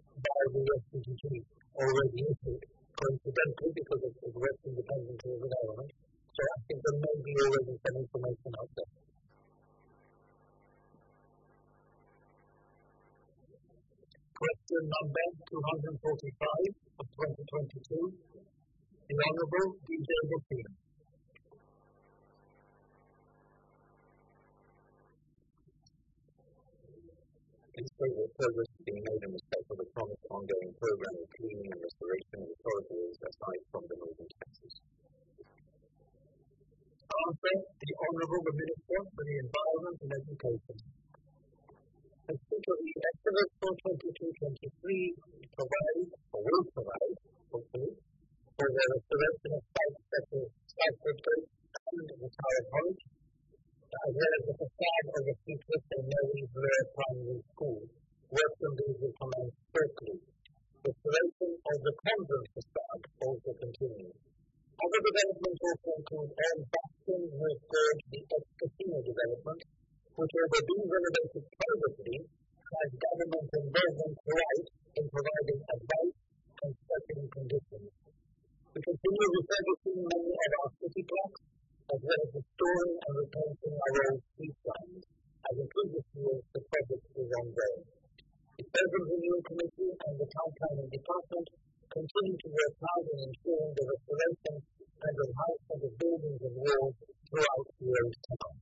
already issued, coincidentally because it, it works independently of the government. So I think there may be already some information out there. Question number two hundred forty-five of twenty twenty-two. The Honourable D J Buffy. Please state what progress is being made in respect of the promised ongoing program of cleaning and restoration of the corridors aside from the northern taxes. Answer: the Honourable the Minister for the Environment and Education. The speaker of the estimates for twenty-two twenty-three provide, or will provide, hopefully, for the restoration of sites such as Southwood Gate and the Tower College, as well as the facade of the futuristic Mary Blair Primary School. Work on these will commence shortly. Restoration of the convent facade also continues. Other developments also include Elm Bastion, North Gorge, the ex-casino development, which although being renovated privately, has government involvement right in providing advice and certain conditions. We continue refurbishing many of our city blocks, as well as restoring and repainting our old street signs. As in previous years, the project is ongoing. The Urban Renewal Committee and the Town Planning Department continue to work hard in ensuring the restoration and enhancement of buildings and walls throughout the old town.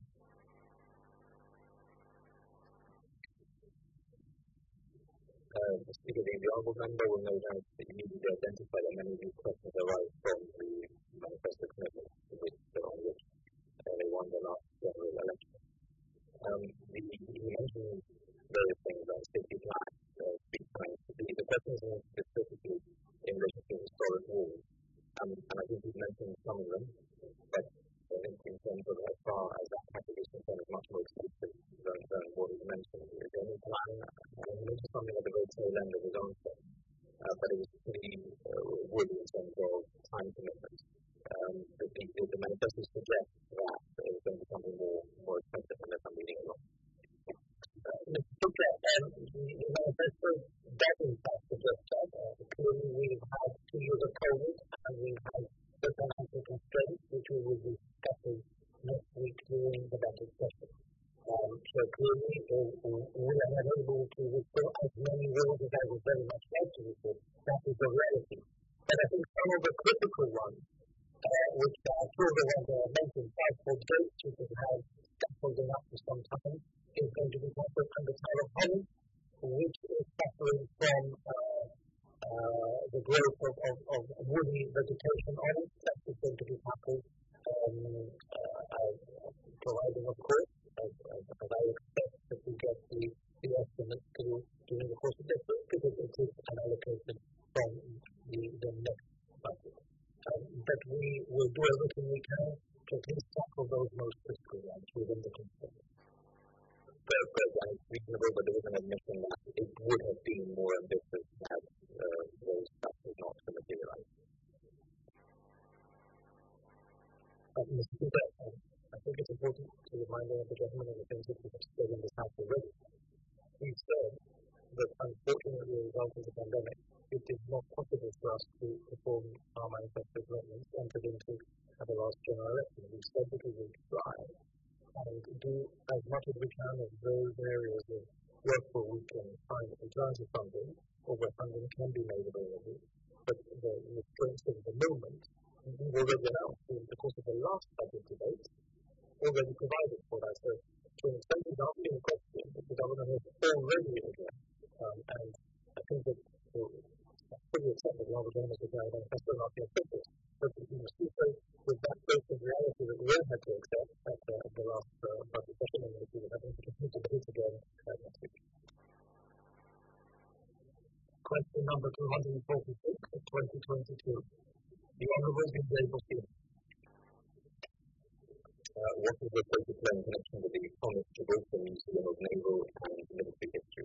Uh, the Speaker, the Honourable Member will no doubt immediately identify that many of these questions arise from the manifesto commitment which, on which uh, they won the last general election. Um, the, you mentioned various things like city plan, uh, street signs. The, the questions are specifically in relation to historic walls. Um, and I think you've mentioned some of them, but I think in terms of as far as that package is concerned, it's much more expensive than, than what was mentioned. The only plan, and he mentioned something at the very tail end of his answer, uh, but it was pretty uh, woody in terms of time commitment. Um, the, the, the manifesto suggests that it was going to be something more, more expensive unless I'm reading it wrong. Mister Speaker, um, the manifesto does in fact suggest that. Uh, clearly we've had two years of COVID and we've had the financial constraints which we will be discussing next week during the budget session. Um, so clearly uh, we are not able to restore as many roads as I would very much like to restore. That is the reality. But I think some of the critical ones, uh, which are two of the ones that I mentioned, Southwood Gate, which has had scaffolding up for some time, is going to be constructed under Tower of Holland, which is suffering from uh, uh, the growth of, of, of woody vegetation on it. That is going to be tackled, um, uh, as, providing, of course, as, as, as I expect that we get the, the estimates through during the course of this week, because it is an allocation from the, the next budget. Um, but we will do everything we can to at least tackle those most critical ones within the constraints. But, but it's reasonable, but there was an admission that it would have been more ambitious had uh, those factors not to materialize. Uh, Mister Speaker, um, I think it's important to remind all of the gentlemen of the things that we have said in this House already. We've said that unfortunately, as a result of the pandemic, it is not possible for us to perform our manifesto commitments entered into at the last general election. We've said that we will try and do as much as we can of those areas of work where we can find alternative funding or where funding can be made available. But the restraints of the moment, we've already announced in the course of the last budget debate, already provided for that. So to an extent, it's not being a question that the government has already addressed. Um, and I think that I fully accept that the Honourable Gentleman has declared that that's still not the official. But you must do so with that dose of reality that we all had to accept at uh, the last uh, budget session, and we will have to continue to debate again uh, next week. Question number two hundred forty-six of twenty twenty-two. The Honourable D J Buffy. Uh, what is the project plan in connection with the Thomas Gibraltar Museum of Naval and Military History?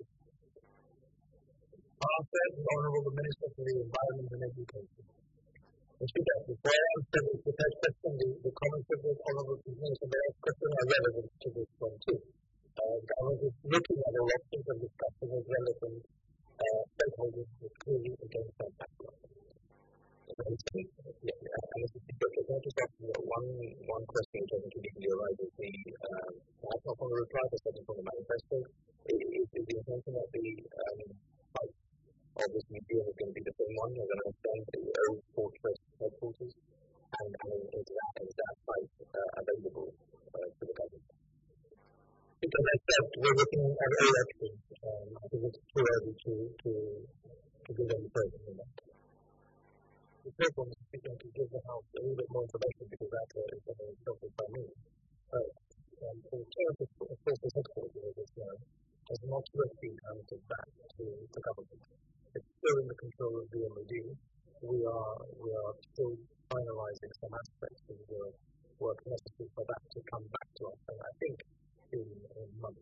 Answer: the Honourable Minister for the Environment and Education. Mister Speaker, before I answer the prepared question, the, the comments of the Honourable Minister for the question are relevant to this one too. Uh, the Government is looking at all options and discussing as relevant uh, stakeholders were clearly against that background. And it's yeah, yeah, and it's can I just ask you one one question which I think immediately arises the um, perhaps not from the reply but certainly from the manifesto is, is the intention that the um, site of this museum is going to be the same one, as I understand, the old fortress headquarters, and, and is that is that site uh, available uh, to the government? Because as I said, we're looking at all options. Um, I think it's too early to to to give any further than that. The third one is going to give the House a little bit more information because that uh, is something that's by me. Uh, um, alternative forces headquarters, as it's known, has not yet been handed back to the government. It's still in the control of the M O D. We are we are still finalising some aspects of the work necessary for that to come back to us, and I think in a month.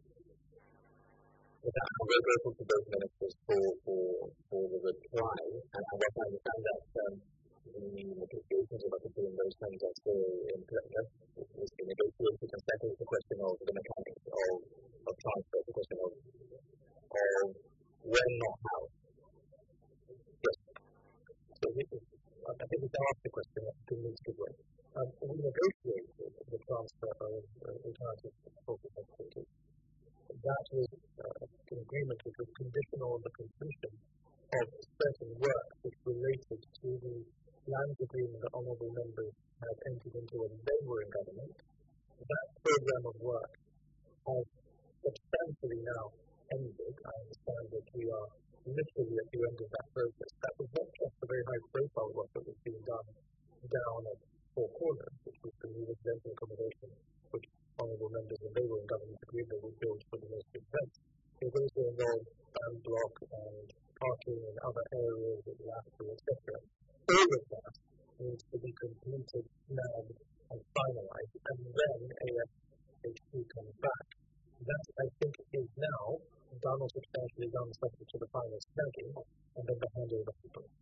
With that, I'm very grateful to both ministers for, for, for the reply, and I understand that um, the negotiations about doing those things are still in progress. It's the negotiations and settle the question of the mechanics of, of transfer, the question of, of when, not how. Yes. So this is, I think we can ask the question in a good way. Um, we negotiated the transfer of uh, alternative focus activities. That was uh, an agreement which was conditional on the completion of certain work which related to the land agreement that honourable members had entered into when they were in government. That programme of work has substantially now ended. I understand that we are literally at the end of that process. That was not just the very high profile work that was being done down at Four Corners, which was the new residential accommodation, which honourable members when they were in government agreed they would build for the most expense. It also involved land block and parking and other areas of the after, et cetera. All of that needs to be completed now and finalised, and then A F H Q comes back. That, I think, is now done or substantially done subject to the final snagging, and then the handover to people.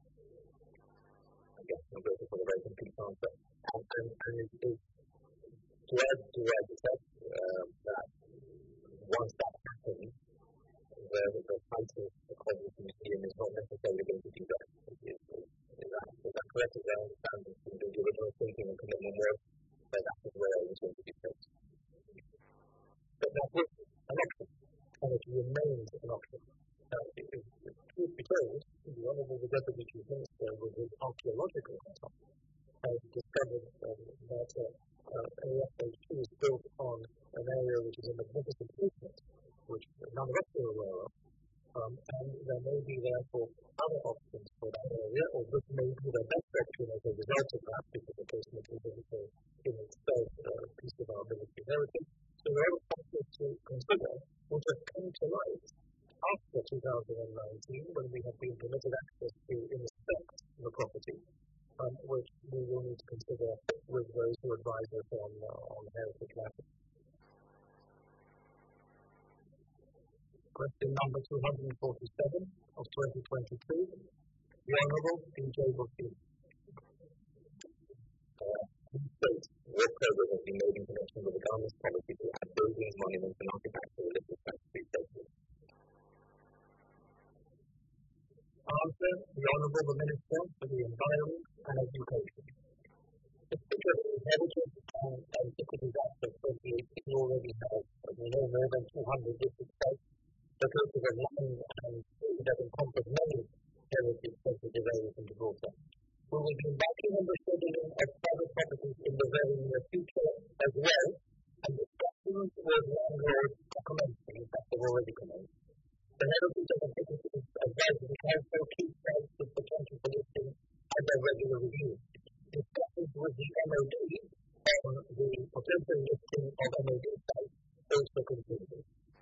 I guess I'm grateful for the very complete answer. And, and, and it is to add to what you said, uh, that once that happens, the, the title of the museum is not necessarily going to be that. Is, is, is, that, is that correct? As I understand it, the original thinking and commitment was that that is where I was going to be placed. But that was an option, and it remains an option. Now, if, if, if truth be told, the Honourable Deputy Chief Minister, with his archaeological contact, has discovered um, that uh, uh, A F H Q is built on an area which is a magnificent movement, which none of us are aware of, um, and there may be therefore other options for that area, or this may be the best option as a result of that, because the case may be in itself a uh, piece of our military heritage. So there are factors to consider which have come to light after two thousand nineteen, when we have been permitted access to inspect the property, um, which we will need to consider with those who advise us on, uh, on heritage matters. Question number two hundred forty-seven of twenty twenty-two, the Honourable D J Buffy. States what progress has been made in connection with the government's policy to add buildings, monuments, and architectural listed statutory places? Answer: the Honourable the Minister for the Environment and Education. The Speaker of the Heritage and Antiquities Act of twenty eighteen already has, as we know, more than two hundred listed sites, located on land and sea that encompass many heritage sensitive areas in Gibraltar. We will be embarking on the scheduling of private properties in the very near future as well, and discussions with landlords are commencing, in fact they've already commenced. The Heritage and Antiquities Advisory Council keeps sites with potential for listing under regular review. Discussions with the M O D on the potential listing of M O D sites also continue.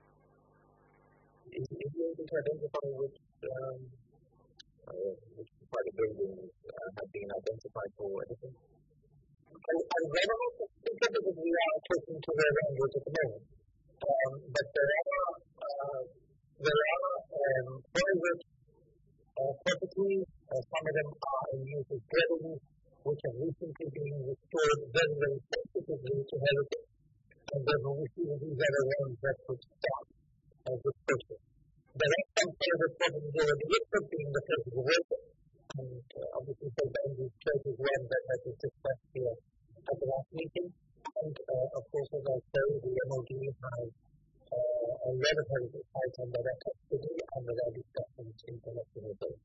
Is it able to identify which um, uh, which private buildings uh, have been identified for anything? And, and relevant because we are talking to their language at the moment. Um, but there are uh, there are um, private uh, properties, uh, some of them are in use as dwellings, which have recently been restored very, very sensitively to heritage, and therefore we see that these are the ones that would start as this process. there are some further problems already with being the places of worship. And uh, obviously, Saint Andrew's Church is one that has been discussed here at the last meeting. And uh, of course, as I say, the M O D has uh, a lot of heritage sites under their custody and there are discussions in connection with those.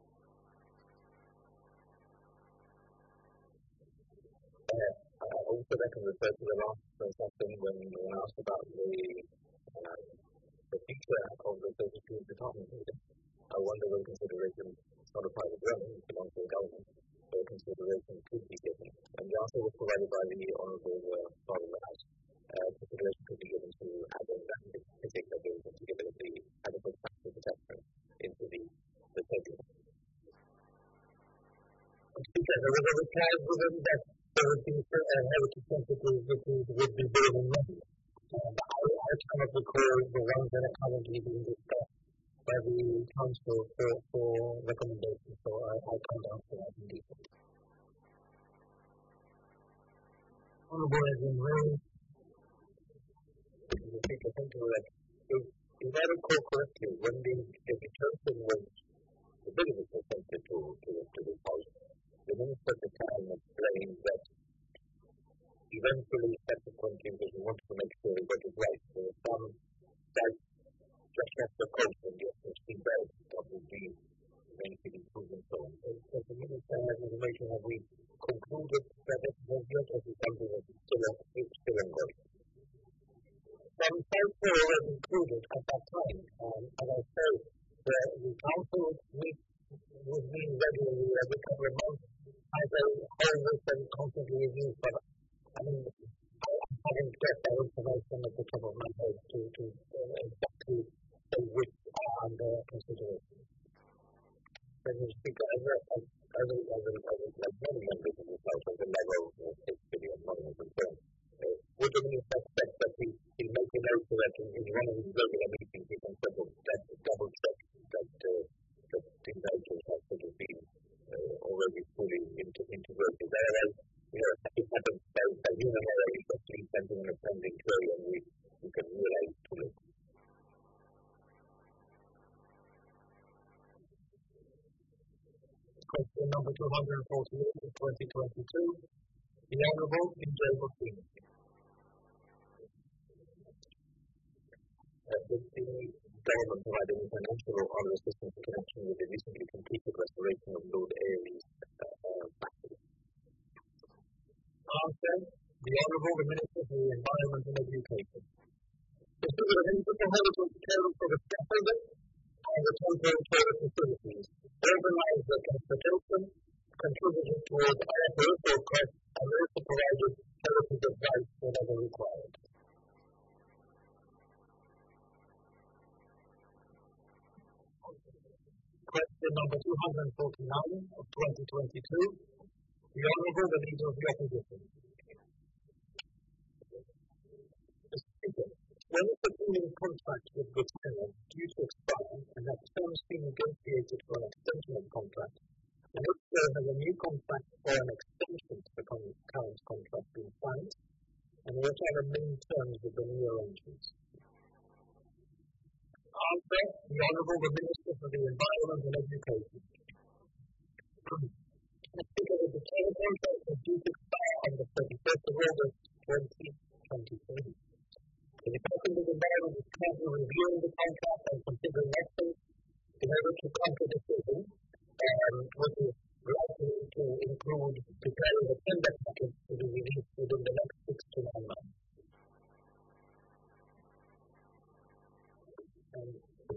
Uh, uh, also, I can refer to the last session when we asked about the uh, the future of the thirty-two department meeting. I wonder when consideration, it's not a private realm, it belongs to the government, where consideration could be given. And the answer was provided by the Honourable uh, Father of the House. Uh, consideration could be given to adding that particular bill to give it the adequate factor protection into the the schedule. Because there was a reply given that there would be uh, heritage sensitive issues would be building money. Uh, but I, I cannot recall the ones that are currently being discussed by the Council for, for recommendation, so I, I can't answer that in detail. Honourable Edwin Ray. The speaker, thank you for that. If, if I recall correctly, when the education was the bill was presented to, to, to the House, the Minister at the time explained that eventually, subsequently, we wanted to make sure we got it right. There were some sites just off the coast and the sea bed that would be eventually improved and so on. So, so the Minister has information that we concluded that it was not as something that is still, still ongoing. Some sites were already included at that time, um, and I say the, the Council meets with me regularly every couple of months as a whole list and constantly review products. I mean, I haven't got that information at the top of my head to, to uh, exactly say which are under consideration. When you speak as a, as a, as a, as a, as a like many members of the House, at the level of history and money and concern, uh, would the Minister expect that he, he make a note so that in, in one of his regular meetings he can sort of that, double check that, uh, that things have sort of been uh, already fully into, integrated? Otherwise, you know, it happens by, by human error, it's actually sending an offending query and we, we can realize too late. Question number two hundred forty-eight of twenty twenty-two. The Honourable Vijay Bhuttin. Uh, the, the government providing financial or other assistance in connection with the recently completed restoration of Lord Airey's uh, uh, factory. Answer: the Honourable the Minister for the Environment and Education. The Speaker of the Municipal Heritage Care for the Scaffolding and the temporary care facilities organized the transportation, contributed towards our peripheral costs, and also provided heritage advice whenever required. Question number two hundred forty-nine of twenty twenty-two. The Honourable the Leader of the Opposition. The Speaker, when a continuing contract with Britannia due to expire and have terms being negotiated for an extension of contract, and if there has a new contract or an extension to the current contract being signed, and what are the main terms of the new arrangements? Answer: the Honourable the Minister for the Environment and Education. The Speaker, the Britannia contract is due to expire on the thirty-first of August twenty twenty-three. The Department of Environment is currently reviewing the contract and considering actions in order to come to a decision, um, which is likely to include preparing a tender package to be released within the next six to nine months. Um,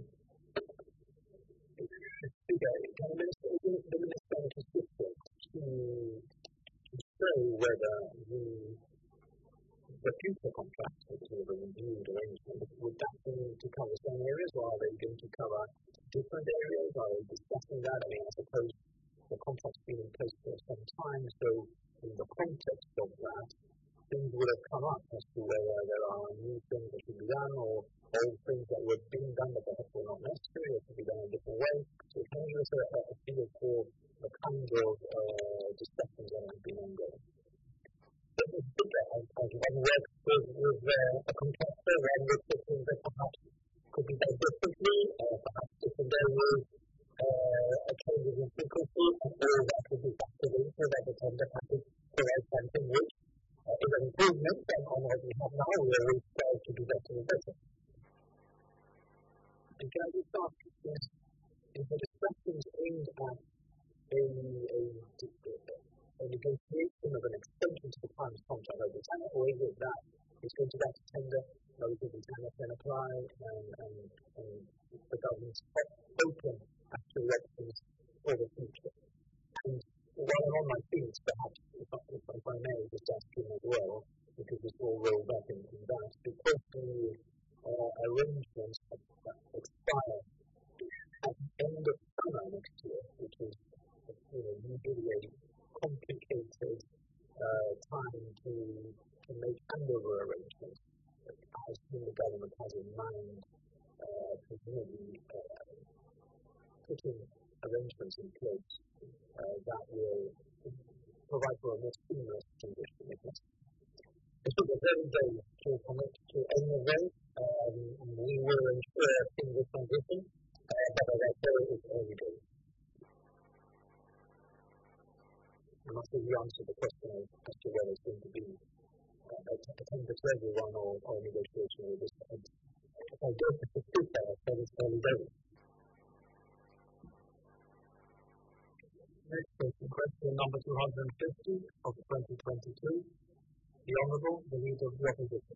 Speaker, can the Minister, the Minister assistant to, to show whether the the future contract, which is a reviewed arrangement, would that be to cover some areas, or are they going to cover different areas? Are they discussing that? I mean, I suppose the contract's been in place for some time, so in the context of that, things would have come up as to whether there are new things that should be done, or old things that were being done that perhaps were not necessary, or should be done in a different way. So can you give us a, a feel for the kind of uh, discussions that have been ongoing? But the Speaker, as, as one works with, with uh, a contractor, one looks at things that perhaps could be done differently, uh, And can I just ask, is, is the discussions aimed at a, a, a negotiation of an extension to the Times contract by Britannia, or is it that it's going to go to tender, whether Britannia can apply, and, and, and the government's open as to elections for the future? And while I'm on my feet, perhaps, if I, if, if I may, just ask you as well, because it's all rolled up in, in that, because the uh, arrangements expire at the end of summer next year, which is, you know, usually a complicated uh, time to, to make handover arrangements. I assume the government has in mind uh, presumably uh, putting arrangements in place uh, that will provide for a more seamless transition. It took us every day to commit to any of those. Um, we will ensure a seamless transition, uh, but as I say, it's every day. I'm not sure you answered the question as to whether it's going to be uh, a tender to everyone or, or a negotiation with this. If I don't have to speak there, then it's early days. Next question, question number two hundred fifty of twenty twenty-two. The Honourable, the Leader of the Opposition.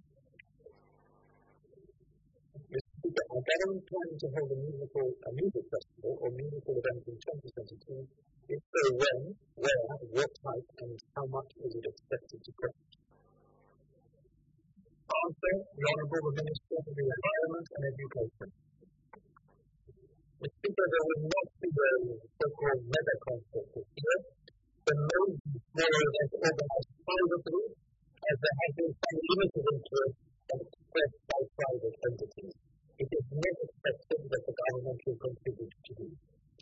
Mister Speaker, our government planning to hold a musical, a music festival or musical event in twenty twenty-two. If so, when, where, what type, and how much is it expected to cost? Answer, the Honourable Minister for the Environment and Education. Mister Speaker, there will not be a so-called mega concert this year. The most smaller event organised privately, as there has been some limited interest expressed by private entities. It is not expected that the government will contribute to these.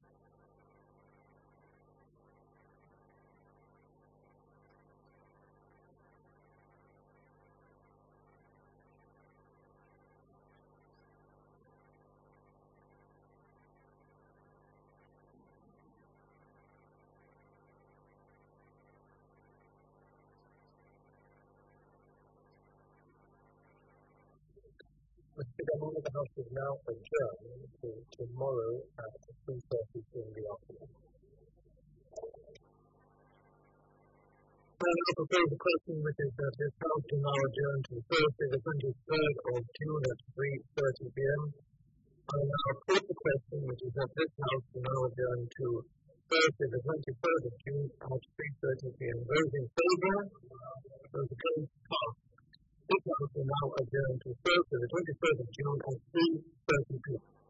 Mister Speaker, the House is now adjourned to tomorrow at three thirty in the afternoon. I now propose a question which is that this House is now adjourned to Thursday the twenty-third of June at three thirty p m I now put the question which is that this House is now adjourned to Thursday the twenty-third of June at three thirty p m Those in favour? Those against? Cast. This House is now adjourned to Thursday the twenty-third of June at three thirty p m